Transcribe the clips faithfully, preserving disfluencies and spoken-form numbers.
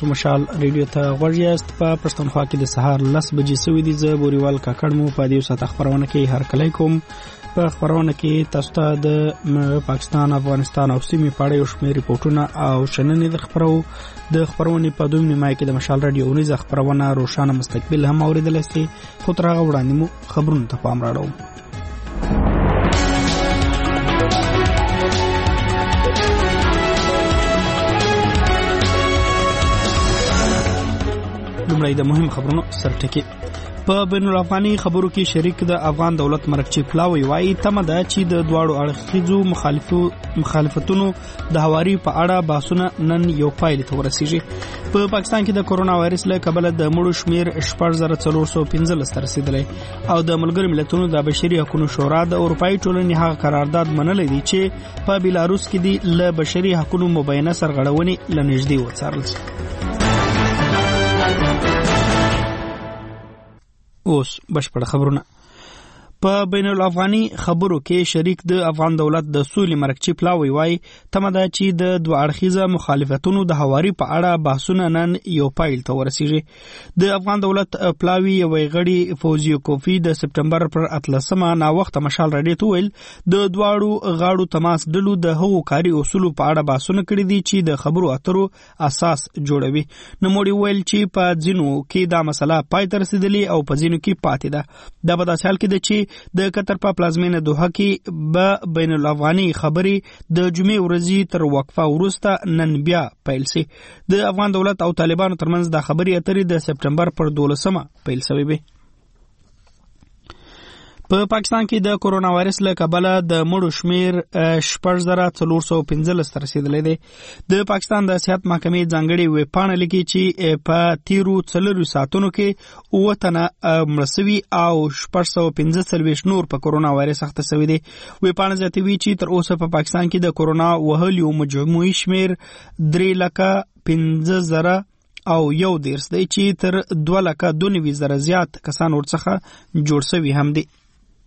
تاسو مشال ریډیو ته غوږ یاست. په پښتونخوا کې د سهار لس بجې سوي دي. زه بوريوال کاکړ مو په دې ساعت خبرونه کې هر کله کوم. په خبرونه کې تاسو ته د پاکستان، افغانستان او سیمې په اړه یو شمېر ریپورتونه او شننې د خبرو د خبرونې په دویم نیمه کې د مشال رادیو اونیزه خبرونه روښانه مستقبل هم اوریدل شي. خو تر هغه وړاندې مو خبرونه ته پام راوړو. لومړی د مهم خبرونو سرټکی. په بین الافغاني خبرو کې شریک د افغان دولت مرکچی پلاوی وایي تمه ده چې د دواړو اړخیزو مخالفو مخالفتونو د هواري په اړه بحثونه نن یو پایل ته ورسیږي. په پاکستان کې د کورونا وایرس له کبله د مړو شمیر شپږ زره څلور سوه پنځلس ته رسیدلی او د ملګرو ملتونو د بشري حقوقو شورا د اروپایي ټولنې هغه قرارداد منلی دی چې په بیلاروس کې د له بشري حقوقو مبینه سرغړونې لنږدې وڅارل شي. اوس بشپړ خبرونه. په بین الافغاني خبرو کې شریک د افغان دولت د سولې مرکچی پلاوی وایي تمه ده چې د دوه اړخیزه مخالفتونو د هواري په اړه بحثونه نن یو پایل ته ورسیږي. د افغان دولت پلاوی یو غړي فوزیو کوفی د سپټمبر پر اتلسمه نا وخت مشال راډیو ته ویل د دواړو غاړو تماس ډلو د هغو کاري اصولو په اړه بحثونه کړي دي چې د خبرو اترو اساس جوړوي. نوموړي ویل چې په ځینو کې دا مسله پای ته رسیدلې او په ځینو کې پاتې ده. دا په داسې حال کې ده چې د قطر په پلازمینه دوحه کې به بین الافغاني خبرې د جمعې ورځې تر وقفه وروسته نن بیا پیل شي. د افغان دولت او طالبانو ترمنځ د خبرې اترې د سپټمبر پر دولسمه پیل شوې وي. په پاکستان کې د کورونا وایرس له کبله د مړو شمیر شپږ زره څلور سوه پنځلس ته رسیدلی دی. د پاکستان د صحت محکمې ځانګړې ویبپاڼه لیکي چې په تیرو څلورو ساعتونو کې اووه تنه مړه سوي او شپږ سوه پنځه څلوېښت نور په کورونا وایرس اخته سوي دي. ویبپاڼه زیاتوي چې تر اوسه په پاکستان کې د کورونا وهلیو مجموعي شمیر درې لکه پنځه زره او یو دېرش دی چې تر دوه لکه دوه نوي زره زیات کسان ورڅخه جوړ سوي هم دي.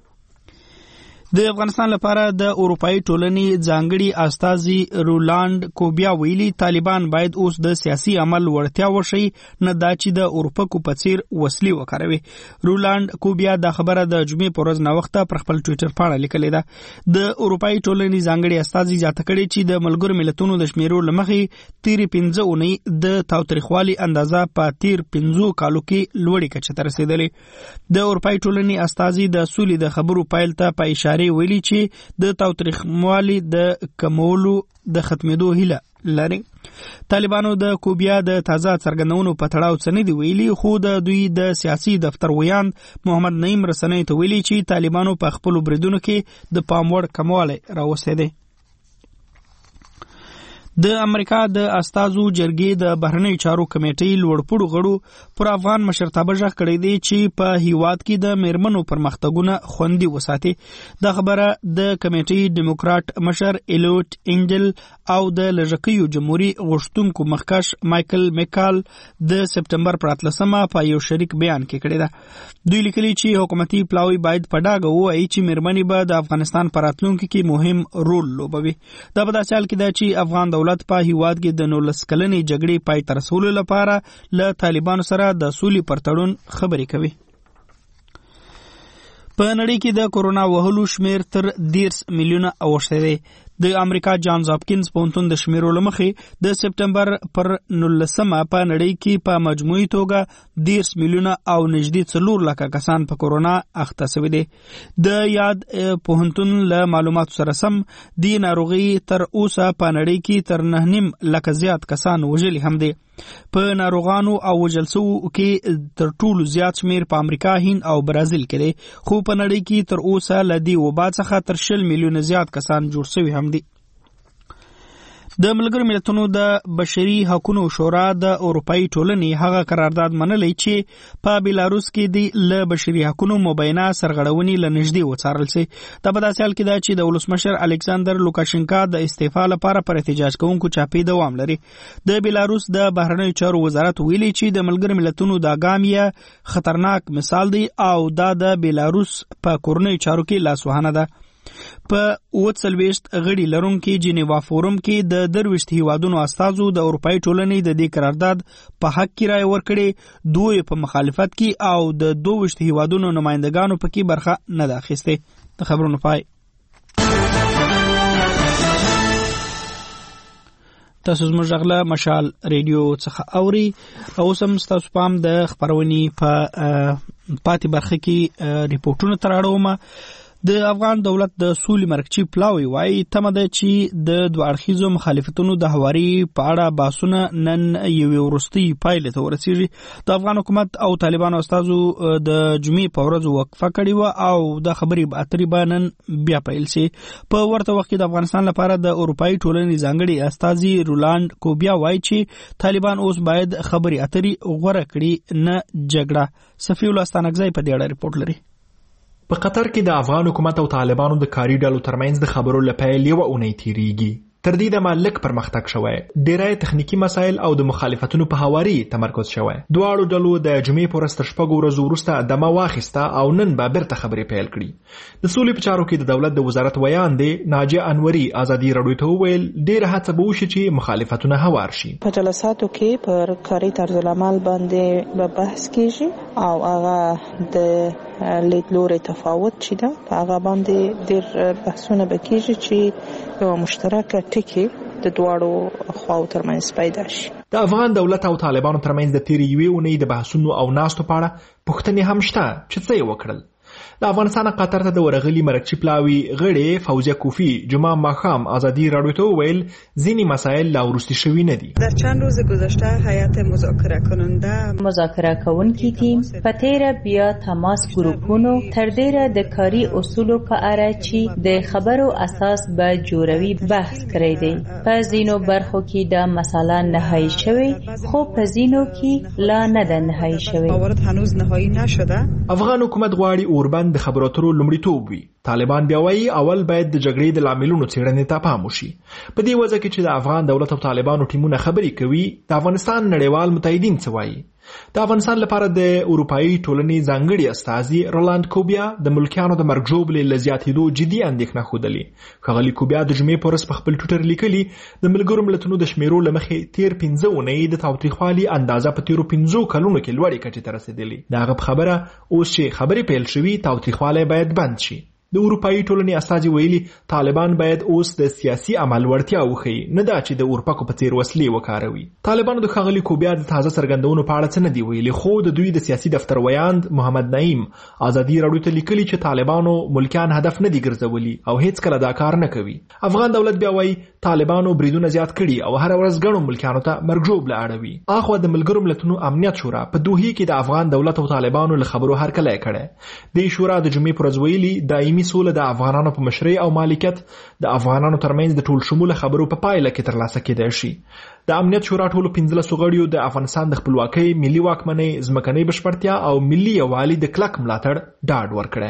د افغانستان لپاره د اروپایي ټولنې ځانګړي استازي رولاند کوبیا ویلي طالبان باید اوس د سیاسي عمل وړتیا وشي نه دا چې د اروپا په څیر وسلې وکاروي. رولاند کوبیا دا خبره د جمعې په ورځ ناوخته پر خپل ټویټر پاڼه لیکلې ده. د اروپایي ټولنې ځانګړي استازي زیاته کړې چې د ملګرو ملتونو د شمیرو له مخې تیرې پنځه اونۍ د تاوتریخوالي اندازه په تیر پنځو کالو کې لوړې کچې ته رسېدلې. د اروپایي ټولنې استازي د سولې د خبرو پیل ته په اشاره ویلي چې د تاوتریخوالي د کمولو د ختمېدو هیله لري. طالبانو د کوبیا د تازه څرګندونو په تړاو څه نه دي ویلي، خو د دوی د سیاسي دفتر ویاند محمد نعیم رسنۍ ته ویلي چې طالبانو په خپلو بریدونو کې د پام وړ کموالی راوستی دی. د امریکا د استازو جرګې د بهرنیو چارو کمیټې لوړپوړو غړو پر افغان مشرتابه ژغ کړی دی چې په هیواد کې د میرمنو پرمختګونه خوندي وساتي. دا خبره د کمیټې ډیموکراټ مشر ایلوټ انجل او د لږکیو جمهوریت غوښتونکو مخکښ مایکل میکال د سپټمبر پر اتلسمه په یو شریک بیان کې کړی ده. دوی لیکلي چې حکومتي پلاوی باید په ډاګه ووایي چې میرمنې به د افغانستان په راتلونکي کې مهم رول لوبوي. دا په داسې حال کې ده چې افغان دولت په هیواد کې د نولس کلنې جګړې پای ته رسولو لپاره له طالبانو سره د سولې پر تړون خبرې کوي. په نړۍ کې د کورونا وهلو شمیر تر دېرش میلیونه اوښتی دی. د امریکا جانز هاپکینز پوهنتون د شمیرو له مخې د سپټمبر پر نولسمه په نړۍ کې په مجموعي توګه دېرش میلیونه او نږدې څلور لکه کسان په کورونا اخته شوي دي. د یاد پوهنتون له معلوماتو سره سم دې ناروغي تر اوسه په نړۍ کې تر نه نیم لکه زیات کسان وژلي هم دي. په ناروغانو او وژل شوو کې تر ټولو زیات شمیر په امریکا، هند او برازیل کې دی، خو په نړۍ کې تر اوسه له دې وبا څخه تر شل میلیونه زیات کسان جوړ شوي هم دي. د ملګرو ملتونو د بشري حقوقو شورا د اروپایي ټولنې هغه قرارداد منلی چې په بیلاروس کې د له بشري حقوقو مبینه سرغړونې لنږدې وڅارل شي. دا په داسې حال کې ده چې د ولسمشر الکساندر لوکاشنکا د استعفا لپاره پر احتجاج کوونکو چاپې دوام لري. د بیلاروس د بهرنیو چارو وزارت ویلي چې د ملګرو ملتونو دا ګام یې خطرناک مثال دی او دا د بیلاروس په کورنیو چارو کې لاسوهنه ده. په اووه څلوېښت غړي لرونکي جنیوا فورم کې د درویشت هیوادونو استازو د اروپایي ټولنې د دې قرارداد په حق کې رایه ورکړې، دوی په مخالفت کې او د دوه هیوادونو نمائندګانو پکې برخه نه ده اخیستې. د خبرونو پای. تاسو زموږ غږ له مشال ریډیو څخه اوري او سم تاسو پام د خبرونې په پاتې برخه کې ریپورتونه تراړوم. د افغان دولت د سولې مرکچی پلاوی وايي تمه ده چې د دوه اړخیزو مخالفتونو د هواري په اړه بحثونه نن یو وروستي پایله ته ورسیږي. د افغان حکومت او طالبانو استازو د جمعې په ورځ وقفه کړې و او د خبرې اترې به نن بیا پیل شي. په ورته وخت کې د افغانستان لپاره د اروپایي ټولنې ځانګړي استازي رولاند کوبیا وايي چې طالبان اوس باید خبرې اترې غوره کړي نه جګړه. صفی الله ستانکزی په دې اړه ریپورت لري. په قطر کې د افغان حکومت او طالبانو د کاري ډلو ترمنځ د خبرو لپاره یو اونۍ تیریږي. تر دې د مالک پرمختګ شوی، ډیری تخنیکی مسایل او د مخالفتونو په هواري تمرکز شوی. دواړو ډلو د جمعې په ورځ تر شپږو ورځو وروسته دمه واخیسته او نن به بیرته خبرې پیل کړي. د سولې په چارو کې د دولت د وزارت ویان دی ناجیه انوري ازادي راډیو ته وویل ډیره هڅه به وشي چې مخالفتونه هوار شي. په جلساتو کې پر کاري طرز العمل باندې به بحث کیږي او هغه د لیدلوري تفاوت چي ده په هغه باندې ډېر بحثونه به کیږي چې یو مشترکه ټکی د دواړو خواو ترمنځ پیدا شي. د افغان دولت او طالبانو ترمنځ د تیرې یوې اونۍ د بحثونو او ناستو په اړه پوښتنې هم شته چې څه یې وکړل. د افغانستان قطر ته د ورغلي مرکچی پلاوی غړي فوزیه کوفی جمعه ماښام ازادي راډیو ته وویل ځینې مسایل لا وروستي شوي نه دي. در چند روز گذشته هیئت مذاکره کننده مذاکره کوونکی تیم په تیره بیا تماس ګروپونو تر ډیره د کاري اصولو په اړه چې د خبرو اساس به جوړوي بحث کړی دی. په ځینو برخو کې دا مسله نهایی شوی خو په ځینو کې لا نه ده نهایی شوی. موارد هنوز نهایی نشده. افغان حکومت غواړي اوربند د خبرو اترو لومړیتوب وي. طالبان بیا وایي اول باید د جګړې د لاملونو څېړنې ته پام وشي. په دې وجه کې چې د افغان دولت او طالبانو ټیمونه خبرې کوي، د افغانستان نړیوال متحدین څه وایي؟ د افغانستان لپاره د اروپایي ټولنې ځانګړي استازي رولاند کوبیا د ملکیانو د مرګ ژوبلې له زیاتېدو جدي اندېښنه ښودلې. ښاغلي کوبیا د جمعې په ورځ په خپل ټویټر لیکلي د ملګرو ملتونو د شمیرو له مخې تیر پنځه اونۍ د تاوتریخوالي اندازه په تیرو پنځو کلونو کې لوړې کچې ته رسېدلې. د هغه په خبره اوس چې خبرې پیل شوي تاوتریخوالی باید بند شي. د اروپایي ټولنې استازي ویلي طالبان باید اوس د سیاسي عمل وړتیا وښیي، نه دا چې د اورپکو په څیر وسلې وکاروي. طالبانو د ښاغلي کوبیا د تازه څرګندونو په اړه څه نه دي ویلي، خو د دوی د سیاسي دفتر ویاند محمد نعیم ازادي راډیو ته لیکلي چې طالبانو ملکیان هدف نه دي ګرځولي او هیڅ کله دا کار نه کوي. افغان دولت بیا وایي طالبانو بریدونه زیات کړي او هر ورځ ګڼو ملکیانو ته مرګ ژوبله اړوي. اخوا د ملګرو ملتونو امنیت شورا په دوحې کې د افغان دولت او طالبانو له خبرو هرکلی کړی. د شورا د جمعې په ورځ ویلي دایمي سوله د افغان په مشرۍ او مالکیت د افغانانو ترمنځ د ټول شموله خبرو په پایله کې ترلاسه کېدای شي. د امنیت شورا ټولو پنځلسو غړیو د افغانستان د خپلواکۍ، ملي واکمنۍ، ځمکنۍ بشپړتیا او ملي یووالي د کلک ملاتړ ډاډ ورکړی.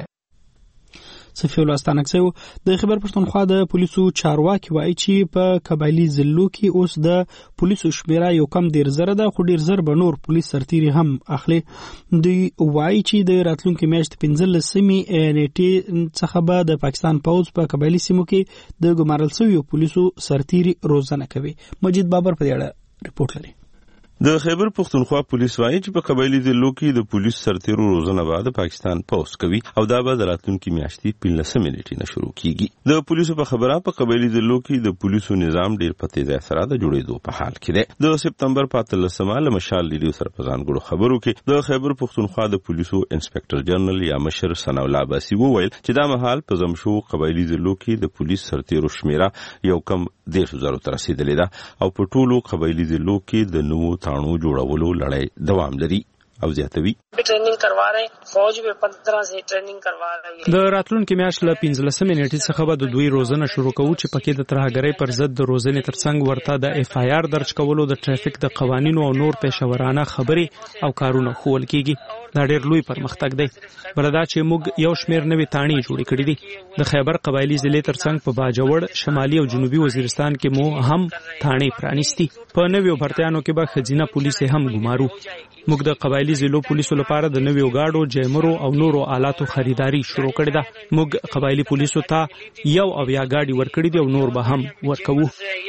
صفی الله ستانکزی د خبر پښتونخوا د پولیسو چارواکي وایي چې په قبایلی ضلعو کې اوس د پولیسو شمیره یو کم ډیر زره ده، خو ډیر زر به نور پولیس سرتیري هم اخلي. دوی وایي چې د راتلونکي میاشتې پنځلسمې نیټې څخه به د پاکستان پوځ په قبایلی سیمو کې د ګمارل شویو پولیسو سرتیري روزنه کوي. مجید بابر په دې اړه ریپورت لري. د خیبر پختونخوا پولیس وایي چې په قبایلی ضلعو کې د پولیس سرتیرو روزنه به د پاکستان پوځ کوي او دا به د راتلونکي میاشتې پنځلسمې نیټې نه شروع کیږي. د پولیسو په خبره په قبایلی ضلعو کې د پولیسو نظام ډیر په تیزۍ سره د جوړېدو په حال کې دی. د سپتمبر په اتلسمه له مشال ریډیو سره په ځانګړو خبرو کې د خیبر پختونخوا د پولیسو انسپکټر جنرال یا مشر ثناء الله عباسي وویل چې دا مهال په زمشو قبایلی ضلعو کې د پولیس سرتیرو شمیره یو کم دیرشو زرو ته رسېدلې ده او په ټولو قبایلی ضلعو کې د نوو تاڼو جوړولو لړۍ دوام لري او زیاتوي. ټریننګ کروا رہے فوج به پندرہ سے ټریننګ کروا رہی. د راتلونکي میاشت له پنځلسمې نیټې څخه به د دوی روزنه شروع کوو چې پکې د ترهګرۍ پر ضد د روزنې ترڅنګ ورته د اف آی آر درج کولو، د ټریفیک د قوانینو او نور پیښورانه خبرې او کارونه ښوول کیږي. دا ډېر لوی پرمختګ دی. بلدا چې موږ یو شمېر نوې تاڼې جوړې کړې دي. د خیبر قبایلی ضلع ترڅنګ په باجوړ، شمالي او جنوبي وزیرستان کې مو هم تاڼې پرانیستي. په نویو بھرتیانو کې به ښځینه پولیس هم ګمارو. موږ د قبایلی ضلعو پولیسو لپاره د نویو گاډو، جیمرو او نورو آلاتو خریداري شروع کړې ده. موږ قبایلی پولیسو ته یو اویا گاډي ورکړي دي او نور به هم ورکوو.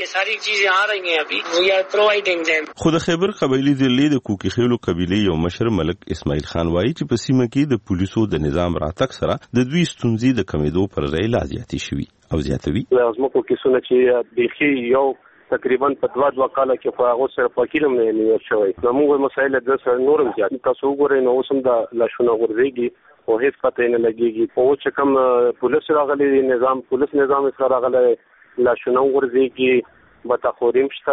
خو د خیبر قبایلی ضلع د کوکی خیلو قبیلې یو مشر ملک اسماعیل خان وایي چې په سیمه کې د پولیسو د نظام راتګ سره د دوی ستونزې د کمیدو پر ځای لا زیاتې شوي او زیاتوي. زموږ کیسونه چې بیخي یو تقریبا په دوه دوه کال کې په هغه سره پاکینم نه نیول شوی. زموږ مسایل د سر نورم زیات. تاسو وګورئ نو اوسم د لاشونه ورځيږي او هیڅ پته نه لګيږي. او چې کوم پولیس راغلي نظام پولیس نظام سره راغلي لاشونه ورځيږي بتاخوریم شته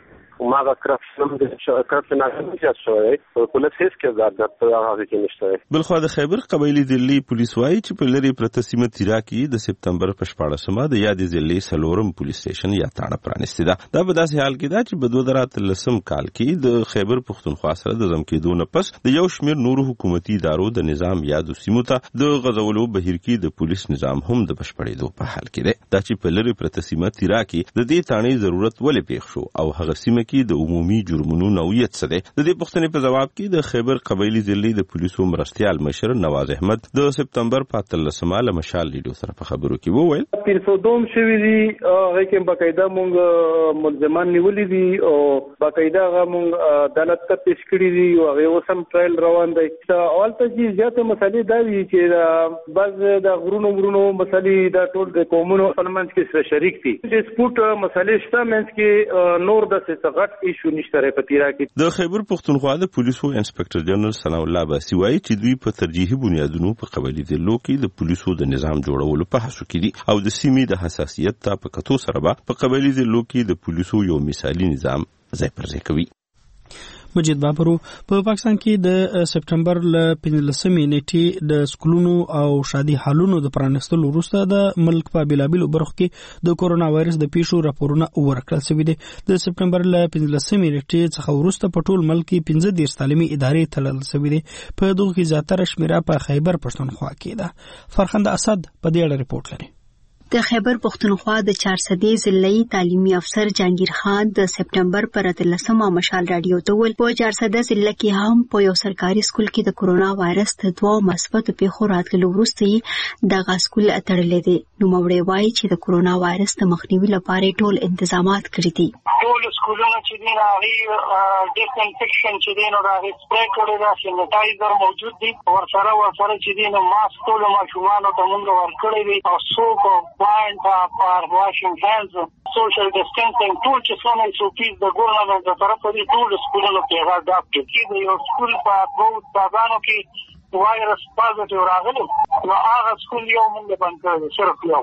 ماغه کرپشن د کرپشن نه زیات شوی. پولیس هیڅ کې زیات د هغه کې نشته. بلخو د خیبر قبایلی ضلع پولیس وایي چې په لری پرته سیمه تیرا کې د سپتمبر په شپاړسمه د یادې ضلع سلورم پولیس سټیشن یا تاڼه پرانیستې ده. دا په داسې حال کې ده چې په دوه زره اتلسم کال کې د خیبر پښتونخوا سره د ځم کېدو نه پس د یو شمېر نورو حکومتي ادارو د نظام یادو سیمو ته د غځولو بهیر کې د پولیس نظام هم د بشپړېدو په حال کې ده. دا چې په لری پرته سیمه تیرا کې د دې تاڼې ضرورت ولې پیښ شو او هغه سیمه کې د عمومي جرمونو نوعیت څه دی؟ د دې پوښتنې په جواب کې د خیبر قبایلی ضلع د پولیسو مرستیال مشر نواز احمد د سپتمبر په اتلسمه له مشال لیډو سره په خبرو کې وویل تیرسو دوم شوی دی هغه کې باقاعده مونږ ملزمان نیولې دي او باقاعده هغه مونږ عدالت ته پیش کړی دي او هغه اوسم ټرایل روان دی. اول ته چې زیاته مسلې دا وی چې بعض د غرونو غرونو مسلې د ټول د قومونو سلمنځ کې سره شریک دي. د سپورت مسلې شته منځ کې نور د څه ایشو نشته پتیرا کې. د خیبر پښتونخوا د پولیسو انسپکټر جنرال ثنا الله باسي وایي چې دوی په ترجیحي بنیادونو په قبایلی ضلعو کې د پولیسو د نظام جوړولو په هڅه کې دي او د سیمې د حساسیت ته په کتو سره په قبایلی ضلعو کې د پولیسو یو مثالي نظام ځای پر ځای کوي. مجید بابرو په پاکستان کې د سپټمبر ل پنځلسمې نیټې د سکولونو او شادي حالونو د پرانستلو وروسته د ملک په بیلابیلو برخو کې د کورونا وایرس د پیښو راپورونه ورکړل شوي دي. د سپټمبر ل پنځلسمې نیټې څخه وروسته په ټول ملک کې پنځه دېرش تعلیمي ادارې تړل شوي دي. په دغه کې زیاتره شمیره په خیبر پښتونخوا کې ده. فرخنده اسد په دې اړه رپورټ لري. د خیبر پښتونخوا د چارسدې ضلعي تعلیمي افسر جهانگیر خان د سپټمبر پر اتلسمه مشال رادیو ته ویل په چارسدې ضلع کې هم په یو سرکاري سکول کې د کورونا وایرس د دوه مثبت پیښو راتلو وروسته دغه سکول تړلې دي. نو موري وایي چې د کورونا وایرس د مخنیوي لپاره ټول انتظامات کړی دي. ټول سکولونه چې دي راغلي ډیس انفیکشن چې دي نو راغلي سپری کړی دا سینیټایزر موجود دي ورسره ورسره چې دي نو ماسک ټول ماشومان ته موږ ورکړی دي او څوک Point for washing hands, social distancing, ټول چې څونه سوپیز د ګورنمنت طرفه دي ټول سکولونو کې هغه ډاکټر کې د یو سکول په دوه ځانو کې وایرس پازټیو راغلی نو هغه سکول یو موږ بند کړی صرف یو.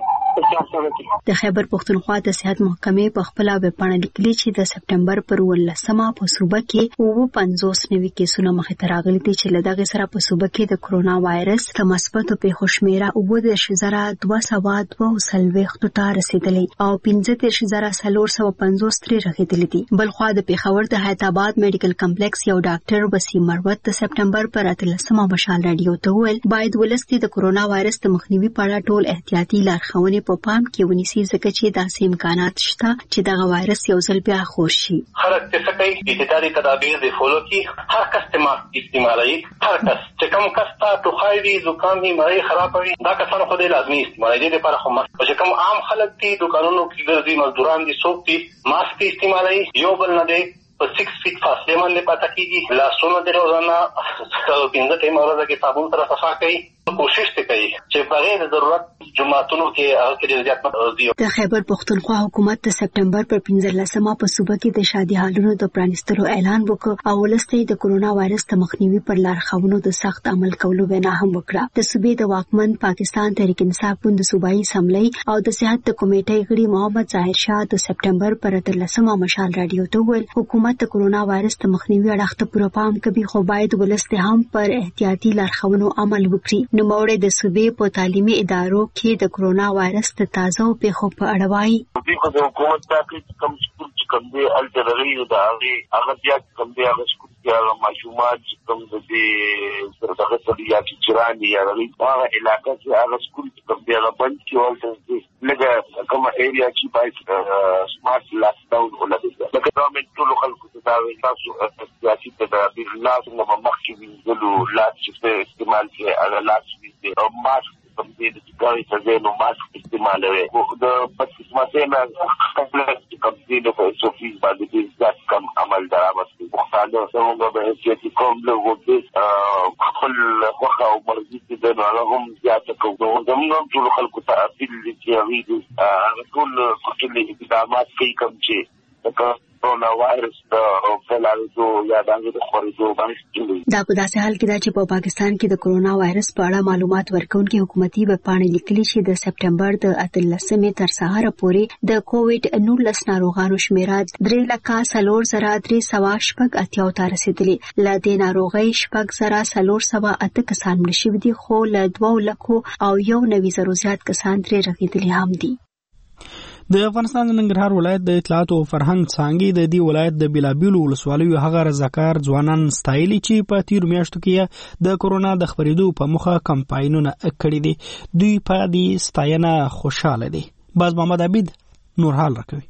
د خیبر پښتونخوا د صحت محکمې په خپل ویبپاڼه لیکلي چې د سپټمبر پر ولسمه په صوبه کې اوه پنځوس نوي کیسونه مخې ته راغلي دي چې له دغه سره په صوبه کې د کورونا وایرس د مثبتو پیښو شمیره اوه دېرش زره دوه سوه دوه څلوېښتو ته رسیدلې او پنځه دېرش زره څلور سوه پنځوس ترې رغېدلې دي. بلخوا د پېښور د حیات آباد میډیکل کمپلیکس یو ډاکټر وسیم مروت د سپټمبر پر اتلسمه مشال رادیو ته ویل باید ولستي د کورونا وایرس د مخنیوي په اړه ټول احتیاطي لارښوونې په پام کې ونیسي ځکه چې داسې امکانات شته چې دغه وایرس یو ځل بیا خور شي. خلک څه کوي احتیاطي تدابیر د فالو کی هر کس استعمالوي هر کس چې کوم کس ته ټوخی وي زکام وي مړی خراب وي دا کسانو خو دې لازمي استعمالوي دې لپاره خو ماسک چې کوم عام خلک دي دکانونو کې ګرځي مزدوران دي څوک دي ماسک استعمالوي یو بل نه دی په سکس فیټ فاصله باندې پاتې کیږي لاسونه د روزانه پنځه ټیمه ورځ کې صابون سره صفا کوي کوشش کوي چې بغیر د ضرورت جمعهتونو کې هغه کې زیات متوجي. د خیبر پښتونخوا حکومت د سپټمبر پر پنځلسمه په صوبه کې د شادي حالونو د پرانستلو اعلان وکړ او ولسته د کورونا وایرس د مخنیوي پر لارښوونو د سخت عمل کولو وینا هم وکړه. د صوبې د واکمن پاکستان تحریک انصاف ګوند صوبایي اسمبلی او د صحت کمیټې غړي محمد ظاهر شاه د سپټمبر پر اتلسمه مشال رادیو ته ویل حکومت د کورونا وایرس د مخنیوي اړه ته پوره پام کوي خو باید ولسته هم پر احتیاطي لارښوونو عمل وکړي. نو موړې د صوبې په تعلیمي ادارو کې د کورونا وایرس د تازه پیښو په اړه وایي د حکومت پاکي کم سکول چې کم دی الټرری او دا هغه هغه بیا کم دی هغه سکول چې ماشومان چې کوم د دې دغه طبيعي چې چراني یا هغه علاقه چې هغه سکول کوم دی هغه بند کې ولته لږه کوم ایریا چې باید سمارټ لاک ډاون ولګي لکه ګورنمنت ټول خلکو ته دا وایي تاسو سیاسي تدابیر لازم مخکې وینځلو لاس چې استعمال کې هغه لاس دې او ماسک کوم دې چې کاری څه نو ماسک استعمالوي د پس مسله کمپلیکس کوم دې نو په سوفي باندې ځات کم عمل درامت مختلف څنګه به چې کوم له وګړي خپل خوخه او مرضی دې نو هغه هم زیات کوو زموږ ټول خلکو ته اپیل چې ویډیو هغه ټول کوټلي اقدامات کوي کوم چې کورونا وایرس د فلالو یا د خورېدو باندې دا په داسې حال کې دا چې په پاکستان کې د کورونا وایرس په اړه معلومات ورکونکي حکومتي ویبپاڼې لیکلي چې د سپټمبر د اتلسمې تر سهار پورې د کووډ نولس ناروغانو شمیره درې لکه څلور زره درې سوه شپږ اتیا ته رسېدلې. له دې ناروغۍ شپږ زره څلور سوه اته کسان مړه شوي دي خو له دوه لکو او یو نوي زرو زیات کسان ترې رغېدلي هم دي. د افغانستان د ننګرهار ولایت د اطلاعات او فرهنګ څانګې د دې ولایت د بیلابیلو ولسوالیو هغه رضاکار ځوانان ستایلي چې په تیرو میاشتو کې د کورونا د خپرېدو په موخه کمپاینونه کړي دي. دوی په دې ستاینه خوشاله دي. باز محمد عبید نور حال راکوي.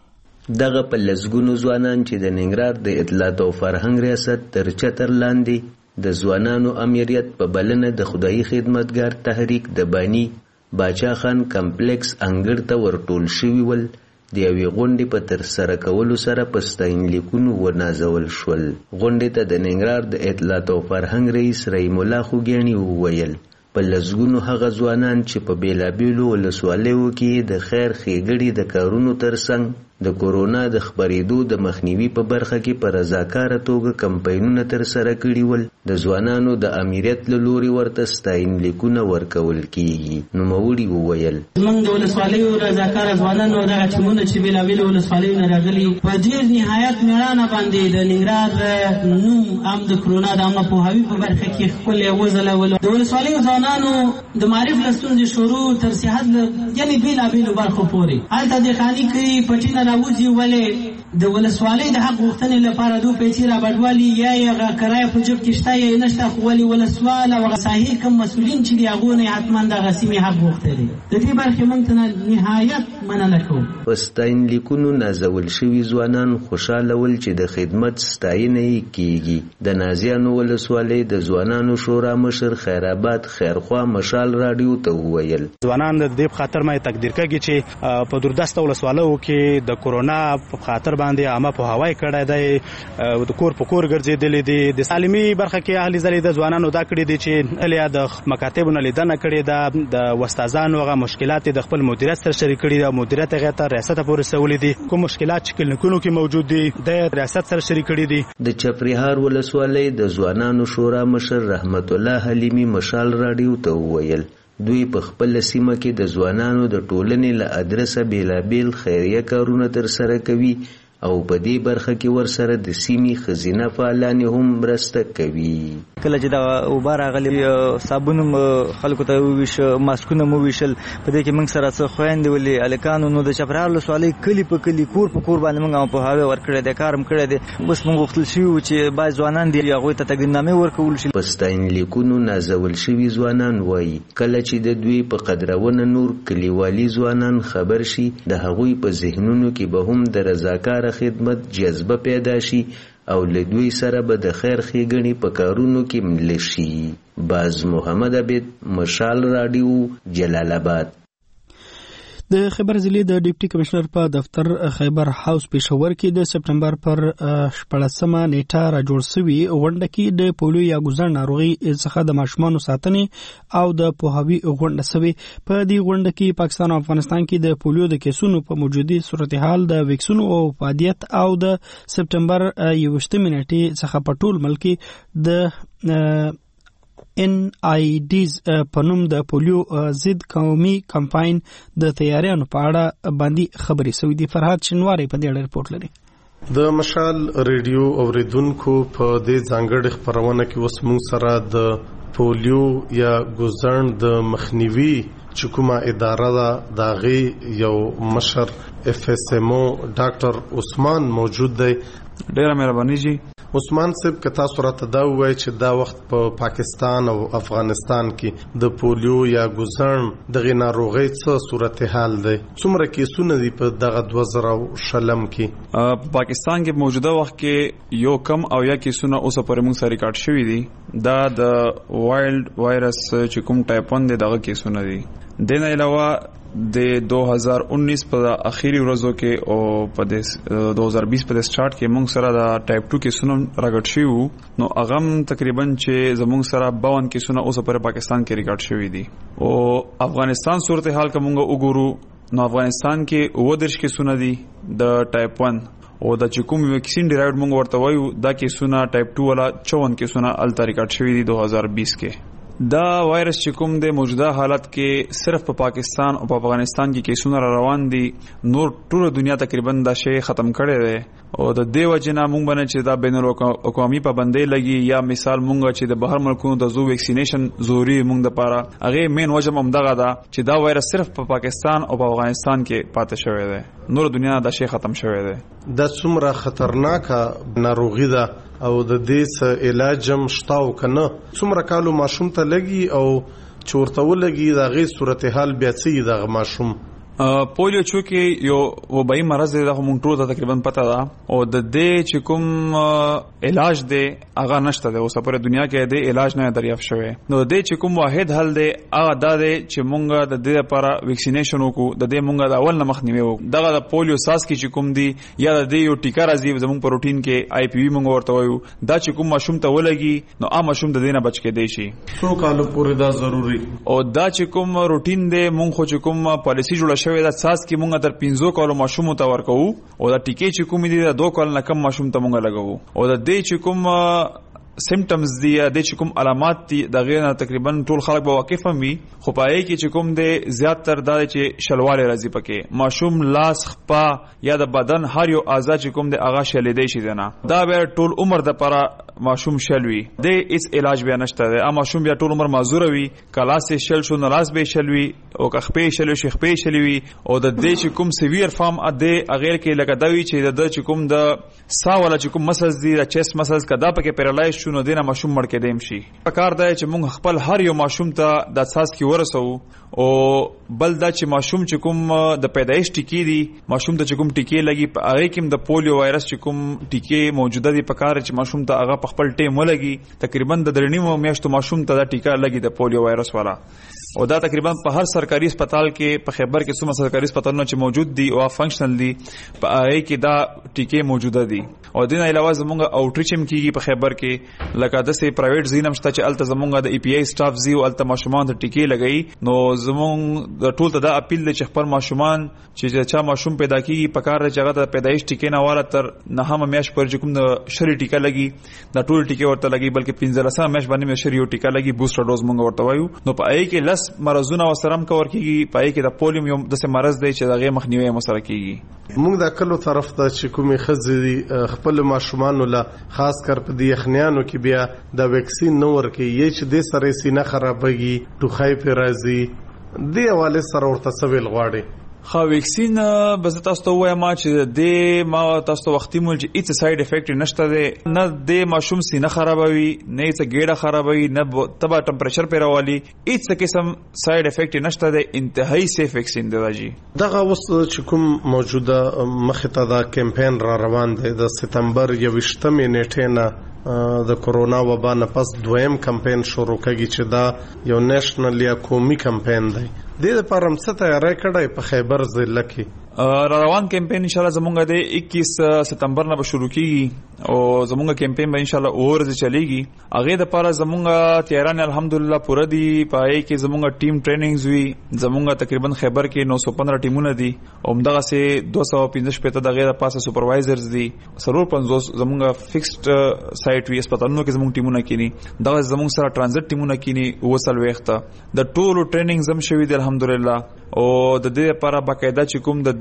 دغه په لسګونو ځوانان چې د ننګرهار د اطلاعات او فرهنګ ریاست تر چتر لاندې د ځوانانو امریت په بلنه د خدایي خدمتګار تحریک د بانی باچا خان کمپلیکس انګړ ته ورټول شوي ول. د یوې غونډې په ترسره کولو سره په ستاینلیکونو ونازول شول. غونډې ته د ننګرهار د اطلاعات او فرهنګ رئیس رحیم الله خوږیاڼي وویل په لسګونو هغه ځوانان چې په بیلابیلو ولسوالیو کې د خیر ښېګړې د کارونو ترڅنګ د کورونا د خپرېدو د مخنیوي په برخه کې په رضاکاره توګه کمپاینونه ترسره کړي ول. د ځوانانو د امریت له لوري ورته ستاینلیکونه ورکول کیږي. نوموړي وویل موږ د ولسوالیو رضاکاره ځوانانو دغه ټیمونه چې بیلابیلو ولسوالیو نه راغلي په ډېر نهایت مېړانه باندې د ننګرهار نوم هم د کورونا د عامه پوهاوي په برخه کې ښکلی وځلولو. د ولسوالیو ځوانانو د معرف له ستونزې شروع تر صحت یعنې بیلابیلو برخو پورې هلته دهقاني کوي پټینه راوځي ولې د ولسوالۍ د حق غوښتنې لپاره دوه پیسې رابډوالي یا یې هغه کرایه په جوب کې شته یا یې نشته خو ولې ولسوال او هغه ساحې کوم مسؤلین چې دي هغو نه یې حتما دغه سیمې حق غوښتلی. د دې برخې موږ ته نهایت مننه کوو. په ستاینلیکونو نازول شوي ځوانان خوشاله ول چې د خدمت ستاینه یې کیږي. د نازیانو ولسوالۍ د ځوانانو شورا مشر خیرآباد خیرخوا مشال راډیو ته وویل ځوانان د دې په خاطر مې تقدیر کوي چې په دوردسته ولسوالیو کې د کورونا په خاطر باندې عامه پوهاوی کړی دی، د کور په کور ګرځېدلي دي. د تعلیمي برخه کې اهلي ځلې د ځوانانو دا کړي دي چې الیا د مکاتبو نه لیدنه کړې ده، د استادانو هغه مشکلات د خپل مدیریت سره شریک کړي دي، مدیریت هغه ته ریاست پورې رسولي دي. کوم مشکلات چې کلینیکونو کې موجود دي د ریاست سره شریک کړي دي. د چپریهار ولسوالۍ د ځوانانو شورا مشر رحمت الله حلیمی مشال راډیو ته وویل دوی په خپل سیمه کې د ځوانانو د ټولنې له ادرسه بیلابیل خیریه کارونه ترسره کوي او په دې برخه کې ورسره د سیمې خزینه فعالانې هم مرسته کوي. کله چې دا اوبه راغلي صابون خلکو ته وویشه، ماسکونه مو ویشل، په دې کې موږ سره څه خویندې ولې هلکانو نو د چپرهار ولسوالۍ کلي په کلي کور په کور باندې موږ هم پوهاوی ورکړی دی، کار هم کړی دی. اوس موږ غوښتل شوي وو چې باید ځوانان دي هغوی ته تقدیرنامې ورکول شي. په ستاینلیکونو نازول شوي ځوانان وایي کله چې د دوی په قدرونه نور کلیوالي ځوانان خبر شي د هغوی په ذهنونو کې به هم د رضاکاره خدمت جذبه پیدا شي او له دوی سره به د خیر ښېګڼې په کارونو کې مل شي. باز محمد عبید مشال راډیو جلال آباد. د خیبر ضلع د ډیپټي کمشنر په دفتر خیبر هاوس پېښور کې د سپټمبر پر شپږمه نیټه راجوړ شوي غونډه کې د پولیو یا ګوزن ناروغي څخه د ماشومانو ساتنې او د پوهاوي غونډه شوې. په دې غونډه کې پاکستان او افغانستان کې د پولیو د کیسونو په موجودي صورتحال د ویکسونو او فعالیت او د سپټمبر یوویشتمې نیټې څخه په ټول ملک د ان آی ډیز په نوم د پولیو ضد قومي کمپاین د تیاریانو په اړه باندې خبرې شوې دي. فرهاد شنواری په دې اړه رپورټ لري. د مشال ریډیو اوریدونکو په دې ځانګړي خبرونه کې اوس موږ سره د پولیو یا ګوزن د مخنیوي چې کومه اداره ده د هغې یو مشر اف اس ام او ډاکټر عثمان موجود دی. ډیره مهرباني جی. عثمان صاحب که تاسو راته دا وایي چې دا وخت په پا پاکستان او افغانستان کې د پولیو یا ګوزن دغه ناروغي څه صورتحال دی؟ څومره کیسونه دي په دغه دوه زره شلم کې؟ په پاکستان کې موجوده وخت کې یو کم او یا کیسونه اوس پورې موږ سره ریکارډ شوي دي. دا د وایلډ وایرس چې کوم ټایپ ون دی دغه کیسونه دي. د نه علاوه د دو هزار انیس په اخیری ورځو کې او په دو هزار بیس په سٹارټ کې موږ سره د ټایپ ټو کې سونم راګټ شو نو اغم تقریبا چې زموږ سره باون کې سونه اوس پر پاکستان کې ریکارډ شوی دي. او افغانستان صورتحال کومه وګورو نو افغانستان کې و درش کې سونه دي د ټایپ ون او د چکوم ویکسین ډیرایوډ موږ ورته وایو دا کې سونه ټایپ ټو ولا چون کې سونه ال ریکارډ شوی دي دو هزار بیس کې. دا وایرس چې کوم د موجوده حالت کې صرف په پاکستان او په افغانستان کې کیسونه را روان دي نور ټول دنیا تقریبا دا شی ختم کړي دي او د دیو جنا مونږ باندې چې دا بین الاقوامي پابندۍ لګي یا مثال مونږ چې د بهر ملکونو د زو ویکسینیشن زوري مونږ د پاره هغه مین وجه هم دغه دا چې دا وایرس صرف په پاکستان او په افغانستان کې پاتې شوی دی نور دنیا دا شی ختم شوی دی. دا څومره خطرناکه ناروغي ده او د دې څه علاج هم شته او کنه څومره کالو ماشوم ته لګي او چورته ولګي دا غي صورتحال بیا څه دغه ماشوم؟ پولیو چونکه یو وبای مرض دی د موږ ټول ته تقریبا پته ده او د دې چې کوم علاج دی هغه نشته دی اوس په دنیا کې د علاج نه دریافت شوی نو د دې چې کوم واحد حل دی هغه دا دی چې موږ د دې لپاره ویکسینیشن وکړو د دې موږ د اول نه مخنیوي وکړو دغه د پولیو ساس کې چې کوم دی یا د دې یو ټیکا راځي زموږ په روټین کې آی پی وی موږ ورته وایو دا چې کوم ماشوم ته ولګي نو عام ماشوم د دې نه بچ کې دی شي څو کال پورې دا ضروری او دا چې کوم روټین دی موږ خو چې کوم پالیسی جوړه شوې ده ساس کې مونږ تر پنځو کالو ماشوم ته ورکو او دا ټیکې چې کوم دي دا دوه کال نه کم ماشوم ته مونږ لګو او د دې چې کوم سیمټمز دي د چې کوم علامات دي د غیر تقریبا ټول خلک به واقف هم وي خو پای کې چې کوم د زیات تر د چې شلواله راځي پکې ماشوم لاس خپا یا د بدن هر یو اعضاء چې کوم د اغا شلې دی شي نه دا به ټول عمر د پره ماشوم شلوي د اس علاج بیا نشته دی ا ماشوم بیا ټول عمر معذور وي کلاس شل شو نه لاس به شلوي او کخپې شلوي شخپې شلوي او د دې چې کوم سیویر فارم ا د غیر کې لکه دوی چې د چې کوم د سا ولا چې کوم مسز دي د چیست مسز کدا پکې پیرالایز شو نو دینه ماشوم مړ کې دیم شي پکار دی چې موږ خپل هر یو ماشوم ته د اساس کې ورسو او بل دا چې ماشوم چې کوم د پیدایش ټیکې دي ماشوم ته چې کوم ټیکې لګي هغه کې د پولیو وایرس چې کوم ټیکې موجوده دي پکار چې ماشوم ته هغه په خپل ټیم ولګي تقریبا د درنیمو میاشتو ماشوم ته دا ټیکا لګي د پولیو وایرس والا او دا تقریبا په هر سرکاري هسپتال کې په خیبر کې څومره سرکاري هسپتالونه چې موجود دي او فنکشنل دي په هغه کې دا ټیکې موجوده دي او دین علاوه زمونږ اوټریچ هم کیږي په خیبر کې لکه د سي پرایویټ زینم شته چې الته زمونږ د ای پی آی سټاف زی او الته ماشومان ته ټیکې لګي نو زمونږ د ټول ته دا اپیل دی چې خپل ماشومان چې چا ماشوم پیدا کیږي په کار چې هغه د پیدایش ټیکې نه والا تر نه هم میاش پر چې کوم د شری ټیکا لګي دا ټول ټیکې ورته لګي بلکې پنځلسه میاش باندې مې شری یو ټیکا لګي بوستر ډوز مونږ ورته وایو نو په هغه کې لس مرزونه وسرم کور کیږي په هغه کې د پولیو یو د سه مرز دی چې دغه مخنیوي مسره کیږي موږ د کلو طرف ته چې کومې خزې خپل ماشومان له خاص کر په دې یخنیانو کې بیا د ویکسین نو ورکي یی چې د سره سینه خرابېږي ټوخی په راځي دی حواله سره ورته سویل غواړي خو ویکسین بس تاسو ته وایم چې د ما تاسو ته وختي مول چې هیڅ ساید افیکټ نشته دی نه د ماشوم سینه خرابوي نه هیڅ ګیډه خرابوي نه تبا ټمپریچر پیراوالي هیڅ قسم ساید افیکټ نشته دی انتهایی سیف ویکسین دی راځي دغه اوس چې کوم موجوده مخه ته دا کمپاین را روان دی د سپتمبر یوشتمې نیټه نه د کورونا وبا نه پس دویم کمپاین شروع کړي چې دا یو نېشنل یا قومي کمپاین دی د دې لپاره هم څه تیاری کړی په خیبر ضلع کې را روان کمپاین ان شاء الله زمونږ د اکیس ستمبر نه به شروع کیږي او زمونږ کمپاین به ان شاء الله اورز چلیږي هغه د لپاره زمونږ تیاران الحمدلله پوره دي پای کې زمونږ ټیم ټریننګز وی زمونږ تقریبا خیبر کې نو سو پندرہ ټیمونه دي او همدغه سه دو سو پنځه شپږ د غیر پاسه سپروایزرز دي سرور پنځوس زمونږ فکسډ سایت وی هسپتالونو کې زمونږ ټیمونه کینی دا زمونږ سره ترانزیت ټیمونه کینی وسل وخت د ټولو ټریننګ زم شوی دي الحمدلله او د دې لپاره باقاعده چې کوم د